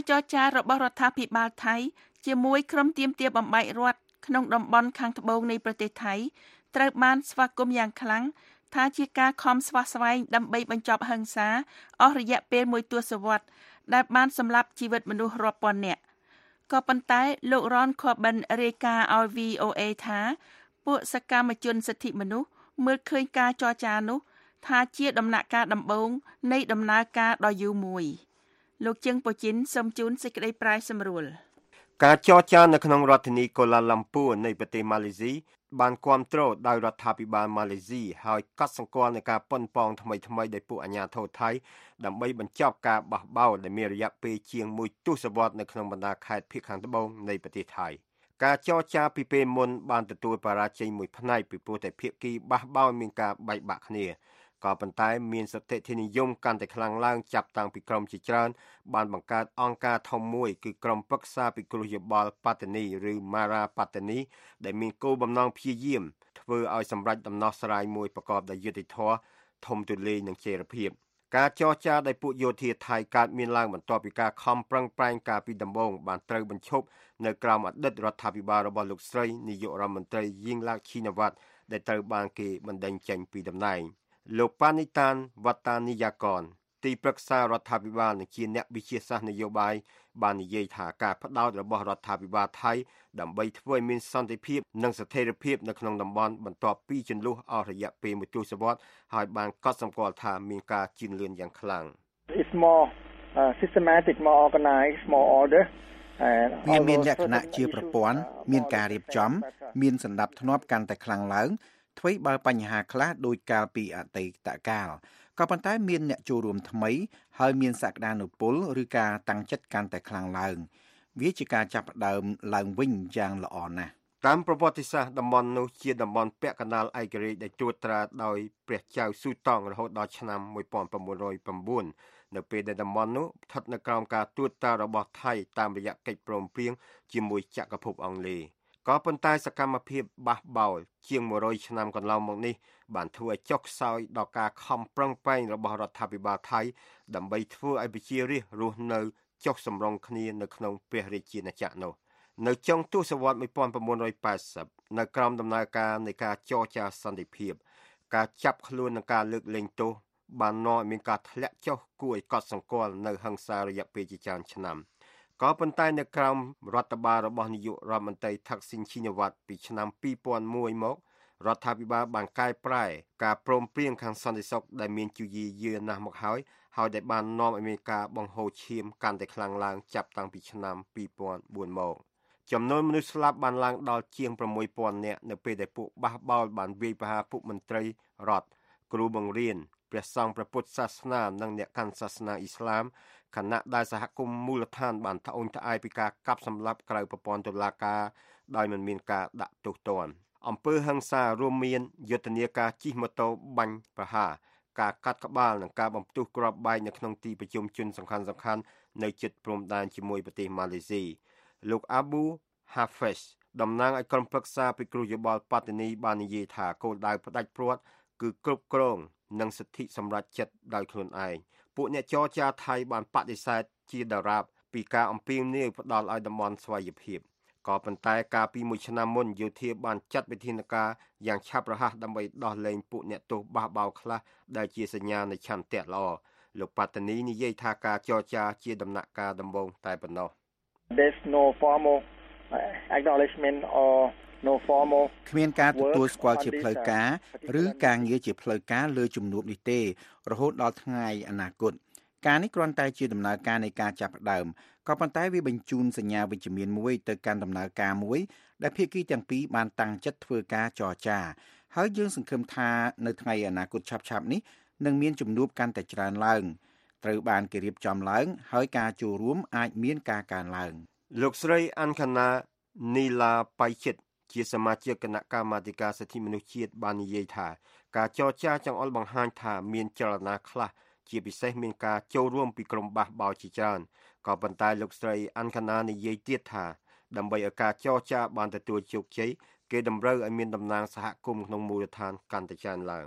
ចរចារបស់រដ្ឋាភិបាលថៃជាមួយក្រុមទាមទារបំបែករដ្ឋក្នុងតំបន់ខាងត្បូងនៃប្រទេសថៃត្រូវបានស្វាគមន៍យ៉ាងខ្លាំងថាជាការខំស្វះស្វែងដើម្បីបញ្ចប់ហិង្សាអស់រយៈពេលមួយទសវត្សរ៍ដែលបានសម្លាប់ជីវិតមនុស្សរាប់ពាន់នាក់ក៏ប៉ុន្តែលោក Ron Corbin រាយការណ៍ឲ្យ V O A ថាពួកសកម្មជនសិទ្ធិមនុស្សមើលឃើញការចរចានោះថាជាដំណាក់កាលដំបូងនៃដំណើរការដ៏យូរមួយលោកជឹងពូជីនសូមជូនសេចក្តីប្រាយសម្រួលការចរចានៅក្នុងរដ្ឋធានីកូឡាឡាំពូនៃប្រទេសម៉ាឡេស៊ីបានគាំទ្រដោយរដ្ឋាភិបាលម៉ាឡេស៊ីហើយកត់សម្គាល់នឹងការប៉ុនប៉ងថ្មីថ្មីដោយពួកអាជ្ញាធរថៃដើម្បីបញ្ចប់ការបះបោរដែលមានរយៈពេលជាងមួយទសវត្សរ៍នៅក្នុងបណ្ដាខេត្តភាគខាងត្បូងនៃប្រទេសថៃការចរចាពីពេលមុនបានទទួលបរាជ័យមួយផ្នែកពីព្រោះតែភាគីបះបោរមានការបែកបាក់គ្នាក៏ប៉ុន្តែមានសតិធិនិយមកាន់តែខ្លាំងឡើងចាប់តាំងពីក្រុមជាច្រើនបានបង្កើតអង្គការធំមួយគឺក្រុមប្រឹក្សាពិគ្រោះយោបល់ប៉ាតនីឬ Mara Patani ដែលមានគោលបំណងព្យាយាមធ្វើឲ្យសម្រេចដំណោះស្រាយមួយប្រកបដោយយុត្តិធម៌ធំទូលាយនិងចីរភាពការចរចាដោយពួកយោធាថៃកើតមានឡើងបន្ទាប់ពីការខំប្រឹងប្រែងកាលពីដំបូងបានត្រូវបញ្ឈប់នៅក្រោមអតីតរដ្ឋាភិបាលរបស់លោកស្រីនាយករដ្ឋមន្ត្រីយីងឡាក់ឈីណាវ៉ាត់ដែលត្រូវបានគេបណ្តេញចេញពីតំណែងលោកប៉ានីតានវត្តានីយ៉ាកនទីប្រឹក្សារដ្ឋាភិបាលនិងជាអ្នកវិទ្យាសាស្ត្រនយោបាយបាននិយាយថាការផ្ដោតរបស់រដ្ឋាភិបាលថៃដើម្បីធ្វើឲ្យមានសន្តិភាពនិងស្ថិរភាពនៅក្នុងតំបន់បន្ទាប់ពីជន្លោះអស់រយៈពេលមួយទសវត្សរ៍ហើយបានកត់សម្គាល់ថាមានការជឿនលឿនយ៉ាងខ្លាំង It's more uh, systematic, more organized, more order. វាមានលក្ខណៈជាប្រព័ន្ធមានការរៀបចំមានសណ្ដាប់ធ្នាប់កាន់តែខ្លាំងឡើងអ្វីបើបញ្ហាខ្លះដូចកាលពីអតីតកាលក៏ប៉ុន្តែមានអ្នកចូលរួមថ្មីហើយមានសក្តានុពលឬការតាំងចិត្តកាន់តែខ្លាំងឡើងវាជាការចាប់ផ្ដើមឡើងវិញយ៉ាងល្អណាស់តាមប្រវត្តិសាស្ត្រតំបន់នោះជាតំបន់ពាក់កណ្ដាលឯករាជ្យដែលត្រួតត្រាដោយព្រះចៅស៊ូតង់រហូតដល់ឆ្នាំmột nghìn chín trăm linh chínនៅពេលដែលតំបន់នោះស្ថិតនៅក្រោមការត្រួតត្រារបស់ថៃតាមរយៈកិច្ចព្រមព្រៀងជាមួយចក្រភពអង់គ្លេសក៏ប៉ុន្តែសកម្មភាពបះបោរជាងmột trămឆ្នាំកន្លងមកនេះបានធ្វើឲ្យចុះខ្សោយដល់ការខំប្រឹងប្រែងរបស់រដ្ឋាភិបាលថៃដើម្បីធ្វើឲ្យប្រជារាស្ត្ររស់នៅចុះសម្រុងគ្នានៅក្នុងព្រះរាជាណាចក្រនោះនៅចុងទសវត្សរ៍một nghìn chín trăm tám mươiនៅក្រោមដំណើរការនៃការចរចាសន្តិភាពការចាប់ខ្លួននិងការលើកលែងទោសបាននាំឲ្យមានការធ្លាក់ចុះគួរឲ្យកត់សម្គាល់នៅហិង្សារយៈពេលជាច្រើនឆ្នាំក៏ប៉ុន្តែនៅក្រោមរដ្ឋបាលរបស់នាយករដ្ឋមន្ត្រីថាក់ស៊ីនឈីណាវ៉ាត់ពីឆ្នាំពីរពាន់មួយមករដ្ឋាភិបាលបានកែប្រែការព្រមព្រៀងខាងសន្តិសុខដែលមានជាយឺយឺណាស់មកហើយហើយដែលបាននាំឲ្យមានការបង្ហូរឈាមកាន់តែខ្លាំងឡើងចាប់តាំងពីឆ្នាំពីរពាន់បួនមកចំនួនមនុស្សស្លាប់បានឡើងដល់ជាង6ពាន់នាក់នៅពេលដែលពួកបះបោរបានវាយប្រហារពួកមន្ត្រីរដ្ឋគ្រូបង្រៀនព្រះសង្ឃព្រះពុទ្ធសាសនានិងអ្នកកាន់សាសនាអ៊ីស្លាមខណៈដែលសហគមន៍មូលដ្ឋានបានត្អូញត្អែរពីការកាប់សម្លាប់ក្រៅប្រព័ន្ធតុលាការដោយមិនមានការដាក់ទោសទណ្ឌអំពើហិង្សារួមមានយុទ្ធនាការជិះម៉ូតូបាញ់ប្រហារការកាត់ក្បាលនិងការបំផ្ទុះគ្រាប់បែកនៅក្នុងទីប្រជុំជនសំខាន់ៗនៅជិតព្រំដែនជាមួយប្រទេសម៉ាឡេស៊ីលោក Abu Hafez តំណាងឲ្យក្រុមប្រឹក្សាពិគ្រោះយោបល់ប៉ាតនីបាននិយាយថាគោលដៅផ្ដាច់ព្រាត់គឺគ្រប់គ្រងនិងសិទ្ធិសម្រេចចិត្តដោយខ្លួនឯងពួកអ្នកចរចាថៃបានបដិសេធជាដរាបពីការអំពាវនាវផ្ដល់ឲ្យតំបន់ស្វ័យភាពក៏ប៉ុន្តែកាលពីមួយឆ្នាំមុនយោធាបានចាត់វិធានការយ៉ាងឆាប់រហ័សដើម្បីដោះលែងពួកអ្នកទោសបះបោរខ្លះដែលជាសញ្ញានៃឆន្ទៈល្អលោកប៉ាតនីនិយាយថាការចរចាជាដំណាក់កាលដំបូងតែប៉ុណ្ណោះ There's no formal acknowledgement or no formal គ្មានការទទួលស្គាល់ជាផ្លូវការឬការងារជាផ្លូវការលើជំនួបនេះទេរហូតដល់ថ្ងៃអនាគតការនេះគ្រាន់តែជាដំណើរការនៃការចាប់ផ្ដើមក៏ប៉ុន្តែវាបញ្ជូនសញ្ញាវិជ្ជមានមួយទៅកាន់ដំណើរការមួយដែលភាគីទាំងពីរបានតាំងចិត្តធ្វើការចរចាហើយយើងសង្ឃឹមថានៅថ្ងៃអនាគតឆាប់ៗនេះនឹងមានជំនួបកាន់តែច្រើនឡើងត្រូវបានគេរៀបចំឡើងហើយការចូលរួមអាចមានការកើនឡើងលោកស្រីអាន់ខាណានីឡាបៃជិតជាសមាជិកគណៈកម្មាធិការសិទ្ធិមនុស្សជាតិបាននិយាយថាការចរចាចង្អុលបង្ហាញថាមានចលនាខ្លះជាពិសេសមានការចូលរួមពីក្រុមបះបោរជាច្រើនក៏ប៉ុន្តែលោកស្រីអាន់ខាណានិយាយទៀតថាដើម្បីឲ្យការចរចាបានទទួលជោគជ័យគេតម្រូវឲ្យមានតំណាងសហគមន៍ក្នុងមូលដ្ឋានកាន់តែច្រើនឡើង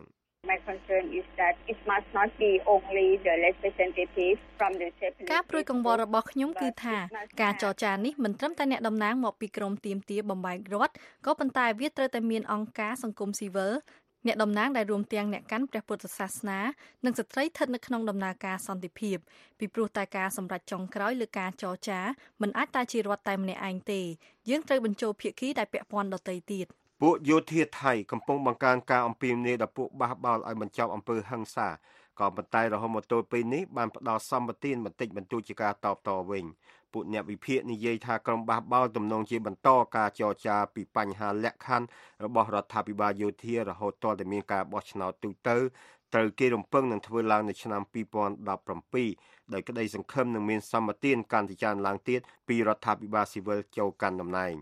My concern is that it must not be only the representative from the state ការព្រួយកង្វល់របស់ខ្ញុំគឺថាការចរចានេះមិនត្រឹមតែអ្នកតំណាងមកពីក្រមទាមទារបំបែករដ្ឋក៏ប៉ុន្តែវាត្រូវតែមានអង្គការសង្គមស៊ីវិលអ្នកតំណាងដែលរួមទាំងអ្នកកាន់ព្រះពុទ្ធសាសនានិងស្ត្រីស្ថិតនៅក្នុងដំណើរការសន្តិភាពពីព្រោះតែការសម្រេចចុងក្រោយលើការចរចាមិនអាចតែជារដ្ឋតែម្នាក់ឯងទេយើងត្រូវបញ្ចូលភាគីដែលពាក់ព័ន្ធដទៃទៀតពួកយោធាថៃកំពុងបង្កើនការអំពាវនាវដល់ពួកបះបោរឲ្យបញ្ចប់អំពើហិង្សាក៏ប៉ុន្តែរហូតមកទល់ពេលនេះបានផ្ដល់សម្បទានបន្តិចបន្តួចជាការតបតវិញពួកអ្នកវិភាគនិយាយថាក្រុមបះបោរទំនងជាបន្តការចរចាពីបញ្ហាលក្ខខណ្ឌរបស់រដ្ឋាភិបាលយោធារហូតទាល់តែមានការបោះឆ្នោតទូទៅត្រូវគេរំពឹងនឹងធ្វើឡើងនៅឆ្នាំពីរពាន់ដប់ប្រាំពីរដោយក្តីសង្ឃឹមនឹងមានសម្បទានកាន់តែច្រើនឡើងទៀតពីរដ្ឋាភិបាលស៊ីវិលចូលកាន់តំណែង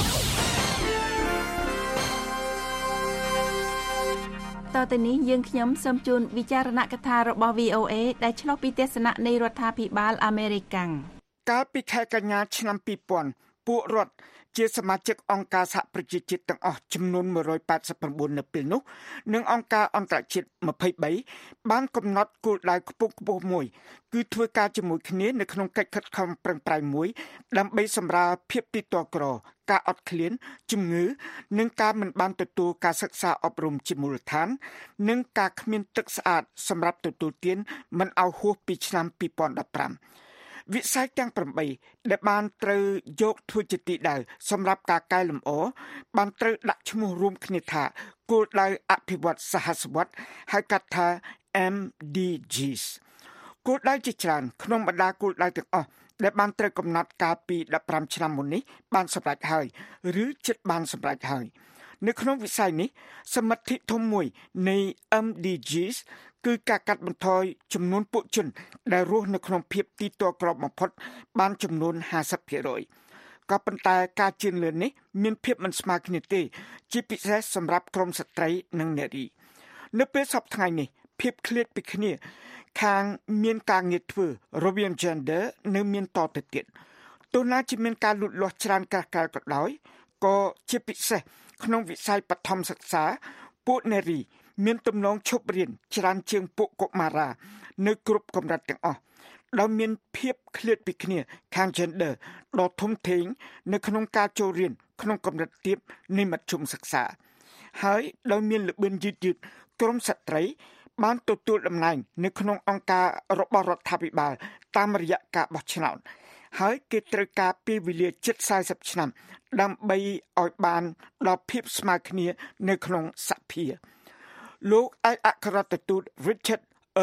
តទៅនេះយើងខ្ញុំសូមជូនវិចារណកថារបស់ វី អូ អេ ដែលឆ្លុះពីទស្សនៈនៃរដ្ឋាភិបាលអាមេរិកកាំងកាលពីខែកញ្ញាឆ្នាំពីរពាន់ពួករដ្ឋជាសមាជិកអង្គការសហប្រជាជាតិទាំងអស់ចំនួនមួយរយแปดสิบเก้าនៅពេលនោះនិងអង្គការអន្តរជាតិยี่สิบสามបានកំណត់គោលដៅខ្ពស់ខ្ពស់មួយគឺធ្វើការជាមួយគ្នានៅក្នុងកិច្ចខិតខំប្រឹងប្រែងមួយដើម្បីសម្រាលភាពទីតក្រការអត់ឃ្លានជំងឺនិងការមិនបានទទួលការសិក្សាអប់រំជាមូលដ្ឋាននិងការគ្មានទឹកស្អាតសម្រាប់ទទួលទានមិនឲ្យហួសពីឆ្នាំពីរពាន់ដប់ប្រាំវិស័យទាំងប្រាំបីដែលបានត្រូវយកធ្វើជាទីដៅសម្រាប់ការកែលម្អបានត្រូវដាក់ឈ្មោះរួមគ្នាថាគោលដៅអភិវឌ្ឍសហសវត្សរ៍ហៅកាត់ថា เอ็ม ดี จี គោលដៅជាច្រើនក្នុងបដាគោលដៅទាំងអស់ដែលបានត្រូវកំណត់កាលពីដប់ប្រាំឆ្នាំមុននេះបានសម្រេចហើយឬជិតបានសម្រេចហើយនៅក្នុងវិស័យនេះសមិទ្ធិធំមួយនៃ เอ็ม ดี จี គឺការកាត់បន្ថយចំនួនពួកជនដែលរស់នៅក្នុងភាពទីតក្របំផុតបានចំនួនห้าสิบเปอร์เซ็นต์ ក៏ប៉ុន្តែការជឿនលឿននេះមានភាពមិនស្មើគ្នាទេជាពិសេសសម្រាប់ក្រុមស្ត្រីនិងនារីនៅពេលសប្តាហ៍នេះភាពឃ្លាតពីគ្នាខាងមានការងារធ្វើរវាង gender នៅមានតទៅទៀតទោះណាជាមានការលូតលាស់ច្រើនកាសកលក៏ដោយក៏ជាពិសេសក្នុងវិស័យបឋមសិក្សាពួកនារីមានទំនងឈប់រៀនច្រើនជាងពួកកុមារានៅគ្រប់កម្រិតទាំងអស់ដោយមានភាពឃ្លាតពីគ្នាខាង gender ដ៏ធំធេងនៅក្នុងការចូលរៀនក្នុងកម្រិតទាបនៃមធ្យមសិក្សាហើយដោយមានល្បឿនយឺតៗក្រុមស្ត្រីបានទទួលតំណែងនៅក្នុងអង្គការរបស់រដ្ឋាភិបាលតាមរយៈការបោះឆ្នោតហើយគេត្រូវការពេលវេលាជិតสี่สิบឆ្នាំដើម្បីឲ្យបានដល់ភាពស្មើគ្នានៅក្នុងសភាលោកឯកអគ្គរដ្ឋទូត Richard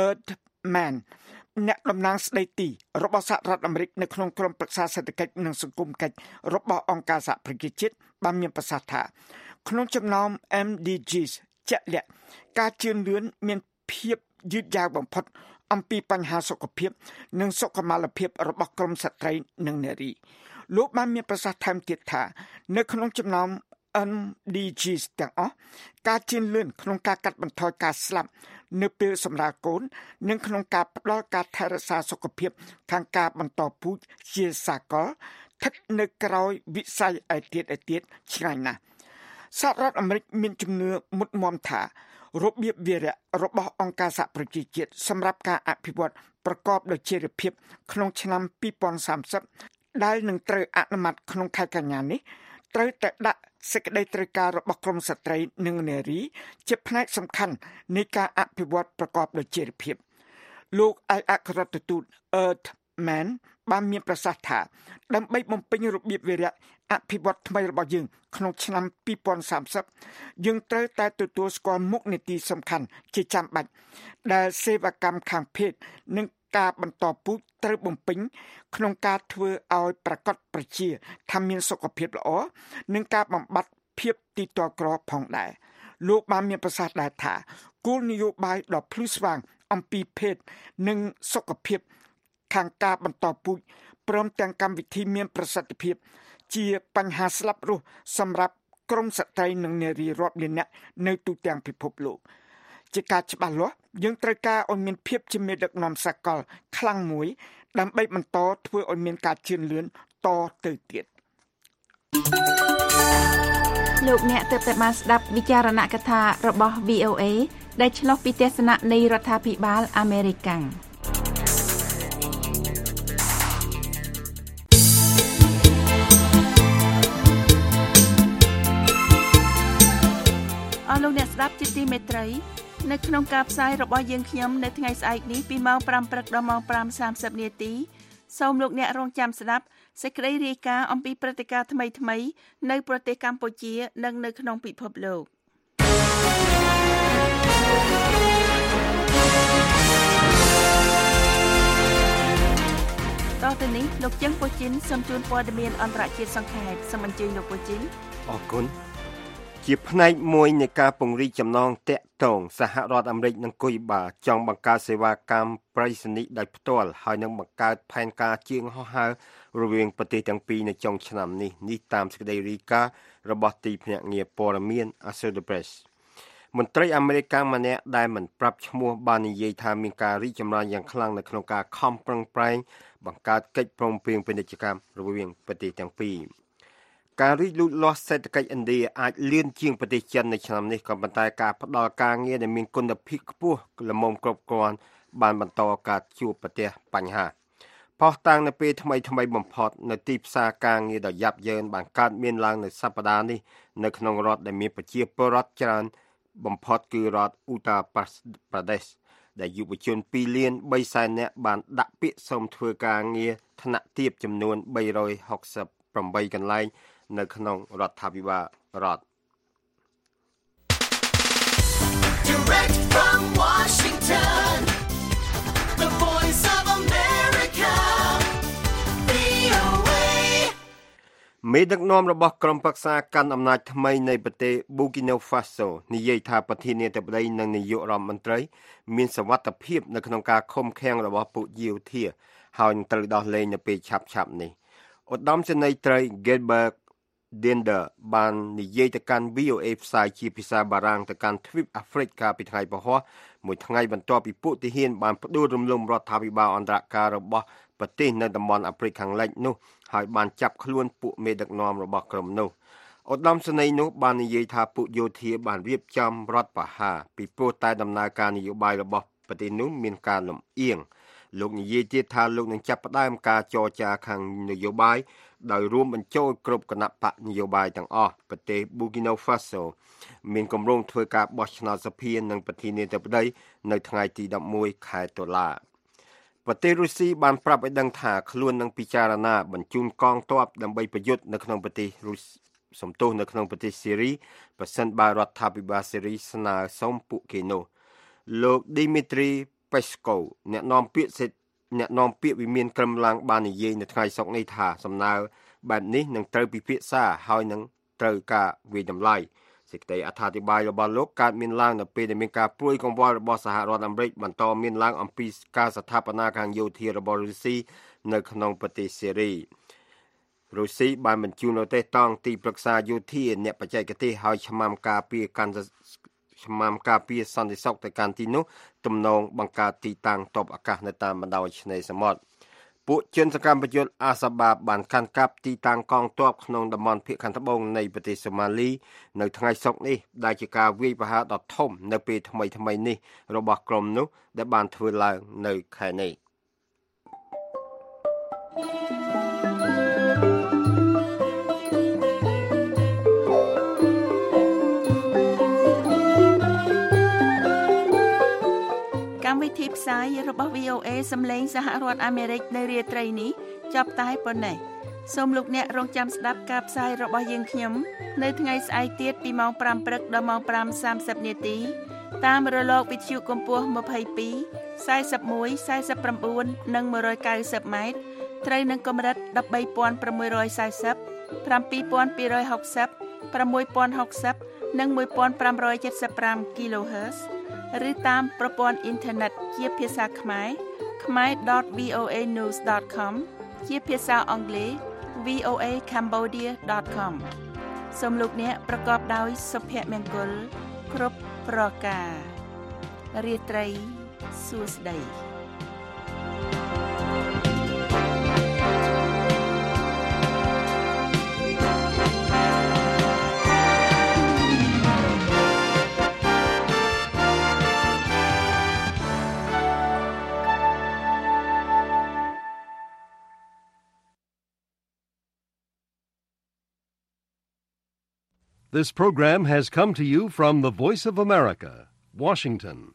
Erdman អ្នកតំណាងស្ដីទីរបស់សហរដ្ឋអាមេរិកនៅក្នុងក្រុមប្រឹក្សាសេដ្ឋកិច្ចនិងសង្គមកិច្ចរបស់អង្គការសហប្រជាជាតិបានមានប្រសាសន៍ថាក្នុងចំណោម เอ็ม ดี จี ជាក់លាក់ការជឿនលឿនមានភាពយឺតយ៉ាវបំផុតអំពីបញ្ហាសុខភាពនិងសុខុមាលភាពរបស់ក្រុមស្ត្រីនិងនារីលោកបានមានប្រសាសន៍ថែមទៀតថានៅក្នុងចំណោម เอ็ม ดี จี ទាំងអស់ការជឿនលឿនក្នុងការកាត់បន្ថយការស្លាប់នៅពេលសម្រាលកូននិងក្នុងការផ្ដល់ការថែរក្សាសុខភាពខាងការបន្តពូជជាសាកលស្ថិតនៅក្រោយវិស័យឯទៀតឯទៀតឆ្ងាយណាស់សហរដ្ឋអាមេរិកមានជំនឿមុតមមថារបៀបវារៈរបស់អង្គការសហប្រជាជាតិសម្រាប់ការអភិវឌ្ឍប្រកបដោយចីរភាពក្នុងឆ្នាំពីរពាន់សាមសិបដែលនឹងត្រូវអនុម័តក្នុងខែកញ្ញានេះត្រូវតែដាក់សេចក្តីត្រូវការរបស់ក្រមស្ត្រីនិងនារីជាផ្នែកសំខាន់នៃការអភិវឌ្ឍប្រកបដោយចីរភាពលោកឯកអគ្គរដ្ឋទូត Erdman បានមានប្រសាសន៍ថាដើម្បីបំពេញរបៀបវារៈអភិវឌ្ឍថ្មីរបស់យើងក្នុងឆ្នាំពីរពាន់សាមសិបយើងត្រូវតែទទួលស្គាល់មុខនីតិសំខាន់ជាចាំបាច់ដែលសេវាកម្មខាងភេទនិងការបន្តពូជត្រូវបំពេញក្នុងការធ្វើឲ្យប្រកបប្រជាថាមានសុខភាពល្អនិងការបំបត្តិភាពទីតក្រផងដែរលោកបានមានប្រសាសន៍ដែរថាគោលនយោបាយដ៏ភ្លឺស្វាងអំពីភេទនិងសុខភាពខាងការបន្តពូជព្រមទាំងកម្មវិធីមានប្រសិទ្ធភាពជាបញ្ហាស្លាប់រស់សម្រាប់ក្រុមស្ត្រីនិងនារីរាប់លាននាក់នៅទូទាំងពិភពលោកជាការច្បាស់លាស់យើងត្រូវការឲ្យមានភាពជាមេដឹកនាំសកលខ្លាំងមួយដើម្បីបន្តធ្វើឲ្យមានការជឿនលឿនតទៅទៀតលោកអ្នកទើបតែបានស្ដាប់វិចារណកថារបស់ វី អូ អេដែលឆ្លុះពីទស្សនៈនៃរដ្ឋាភិបាលអាមេរិកអស់លោកអ្នកស្ដាប់ជាទីមេត្រីនៅក្នុងការផ្សាយរបស់យើងខ្ញុំនៅថ្ងៃស្អែកនេះពីម៉ោង5ព្រឹកដល់ម៉ោង5:សាមសិបនាទីសូមលោកអ្នករងចាំស្ដាប់សេចក្តីរាយការណ៍អំពីព្រឹត្តិការណ៍ថ្មីៗនៅប្រទេសកម្ពុជានិងនៅក្នុងពិភពលោកតទៅនេះលោកជឹងពូជីនសូមជូនព័ត៌មានអន្តរជាតិសង្ខេបសូមអញ្ជើញលោកពូជីនអរគុណជាផ្នែកមួយនៃការពង្រីកចំណងតាក់ទងសហរដ្ឋអាមេរិកនិងគុយបាចង់បង្កើតសេវាកម្មប្រៃសណីយ៍ដោយផ្ទាល់ហើយនឹងបង្កើតផែនការជាងហោះហើររវាងប្រទេសទាំងពីរនៅចុងឆ្នាំនេះនេះតាមសេចក្តីរាយការណ៍របស់ទីភ្នាក់ងារព័ត៌មាន Associated Press មន្ត្រីអាមេរិកម្នាក់ដែលមិនប្រាប់ឈ្មោះបាននិយាយថាមានការរីកចម្រើនយ៉ាងខ្លាំងនៅក្នុងការខំប្រឹងប្រែងបង្កើតកិច្ចព្រមព្រៀងពាណិជ្ជកម្មរវាងប្រទេសទាំងពីរការរីកលូតលាស់សេដ្ឋកិច្ចឥណ្ឌាអាចលឿនជាងប្រទេសចិននៅឆ្នាំនេះក៏ប៉ុន្តែការផ្តល់ការងារដែលមានគុណភាពខ្ពស់ល្មមគ្រប់គ្រាន់បានបន្តការជួបប្រទះបញ្ហាផុសតាំងនៅពេលថ្មីថ្មីបំផុតនៅទីផ្សារការងារដ៏យ៉ាប់យ៉ឺនបានកើតមានឡើងនៅសប្តាហ៍នេះនៅក្នុងរដ្ឋដែលមានប្រជាពលរដ្ឋច្រើនបំផុតគឺរដ្ឋ Uttar Pradesh ដែលយុវជនពីរលានបីសែននាក់បានដាក់ពាក្យសុំធ្វើការងារថ្នាក់ទាបចំនួនបីរយហុកសិបប្រាំបីកន្លែងនៅក្នុងរដ្ឋាភិបាលរដ្ឋ Direct from Washington The Voice of America V O A មេដឹកនាំរបស់ក្រុមប្រឹក្សាកាន់អំណាចថ្មីនៃប្រទេស Burkina Faso និយាយថាប្រធានាធិបតីនិងនាយករដ្ឋមន្ត្រីមានសវត្ថិភាពនៅក្នុងការឃុំឃាំងរបស់ពួកយោធាហើយនឹងត្រូវដោះលែងនៅពេលឆាប់ៗនេះឧត្តមសេនីយ៍ត្រី Gilbert Diender បាននិយាយទៅកាន់ V O A ផ្សាយជាភាសាបារាំងទៅកាន់ទ្វីបអាហ្វ្រិកកាលពីថ្ងៃពហុមួយថ្ងៃបន្ទាប់ពីពួកទាហានបានផ្ដួលរំលំរដ្ឋាភិបាលអន្តរការរបស់ប្រទេសនៅតំបន់អាហ្វ្រិកខាងលិចនោះហើយបានចាប់ខ្លួនពួកមេដឹកនាំរបស់ក្រុមនោះឧត្តមសេនីយ៍នោះបាននិយាយថាពួកយោធាបានរៀបចំរដ្ឋប្រហារពីព្រោះតែដំណើរការនយោបាយរបស់ប្រទេសនោះមានការលំអៀងលោកនិយាយទៀតថាលោកនឹងចាប់ផ្ដើមការចរចាខាងនយោបាយដោយរួមបញ្ចូលគ្រប់គណៈបកនយោបាយទាំងអស់ប្រទេស Burkina Faso មានគម្រោងធ្វើការបោះឆ្នោតសភានិងប្រធានាធិបតីនៅថ្ងៃទីដប់មួយខែតុលាប្រទេសរុស្ស៊ីបានប្រាប់ឲ្យដឹងថាខ្លួននឹងពិចារណាបញ្ជូនកងទ័ពដើម្បីប្រយុទ្ធនៅក្នុងប្រទេសរុស្ស៊ីសំទោសនៅក្នុងប្រទេសសេរីប្រសិនបើរដ្ឋាភិបាលសេរីស្នើសុំពួកគេនោះលោក Dmitry Peskov អ្នកនាំពាក្យសេអ្នកនាំពាក្យវិមានក្រមឡើងបាននិយាយនៅថ្ងៃសុក្រនេះថាសំណើបែបនេះនឹងត្រូវពិភាក្សាហើយនឹងត្រូវការវិតម្លៃសេចក្តីអត្ថាធិប្បាយរបស់លោកកើតមានឡើងនៅពេលដែលមានការព្រួយកង្វល់របស់សហរដ្ឋអាមេរិកបន្តមានឡើងអំពីការស្ថាបនាខាងយោធារបស់រុស្ស៊ីនៅក្នុងប្រទេសសេរីរុស្ស៊ីបានបញ្ជូននៅទេតង់ទីប្រឹក្សាយោធាអ្នកបច្ចេកទេសហើយឆ្មាំការពារកាន់ឆ្មាំការពារសន្តិសុខទៅកាន់ទីនោះទំនងបង្កើតទីតាំងទ័ពអាកាសនៅតាមបណ្ដោយឆ្នេរសមុទ្រពួកជនសកម្មប្រយុទ្ធអាសាបាបបានកាន់កាប់ទីតាំងកងទ័ពក្នុងតំបន់ភាគខាងត្បូងនៃប្រទេសសូម៉ាលីនៅថ្ងៃសុក្រនេះដែលជាការវាយប្រហារដ៏ធំនៅពេលថ្មីថ្មីនេះរបស់ក្រុមនោះដែលបានធ្វើឡើងនៅខែនេះកម្មវិធីផ្សាយរបស់ V O A សំឡេងសហរដ្ឋអាមេរិកនៅរាត្រីនេះចាប់តែប៉ុណ្ណេះសូមលោកអ្នករងចាំស្ដាប់ការផ្សាយរបស់យើងខ្ញុំនៅថ្ងៃស្អែកទៀតពីម៉ោង5ព្រឹកដល់ម៉ោង5:សាមសិបនាទីតាមរលកវិទ្យុកម្ពស់ 22 41 49 និង190ម៉ែត្រត្រូវនឹងកម្រិត 13,640 7260 60 និង1575 kHz ឬតាមប្រព័ន្ធអ៊ីនធឺណិតជាភាសាខ្មែរ khmer dot voa news dot com ជាភាសាអង់គ្លេស v o a cambodia dot com សូមលោកអ្នកប្រកបដោយសុភមង្គលគ្រប់ប្រការរាត្រីសួស្តី This program has come to you from the Voice of America, Washington.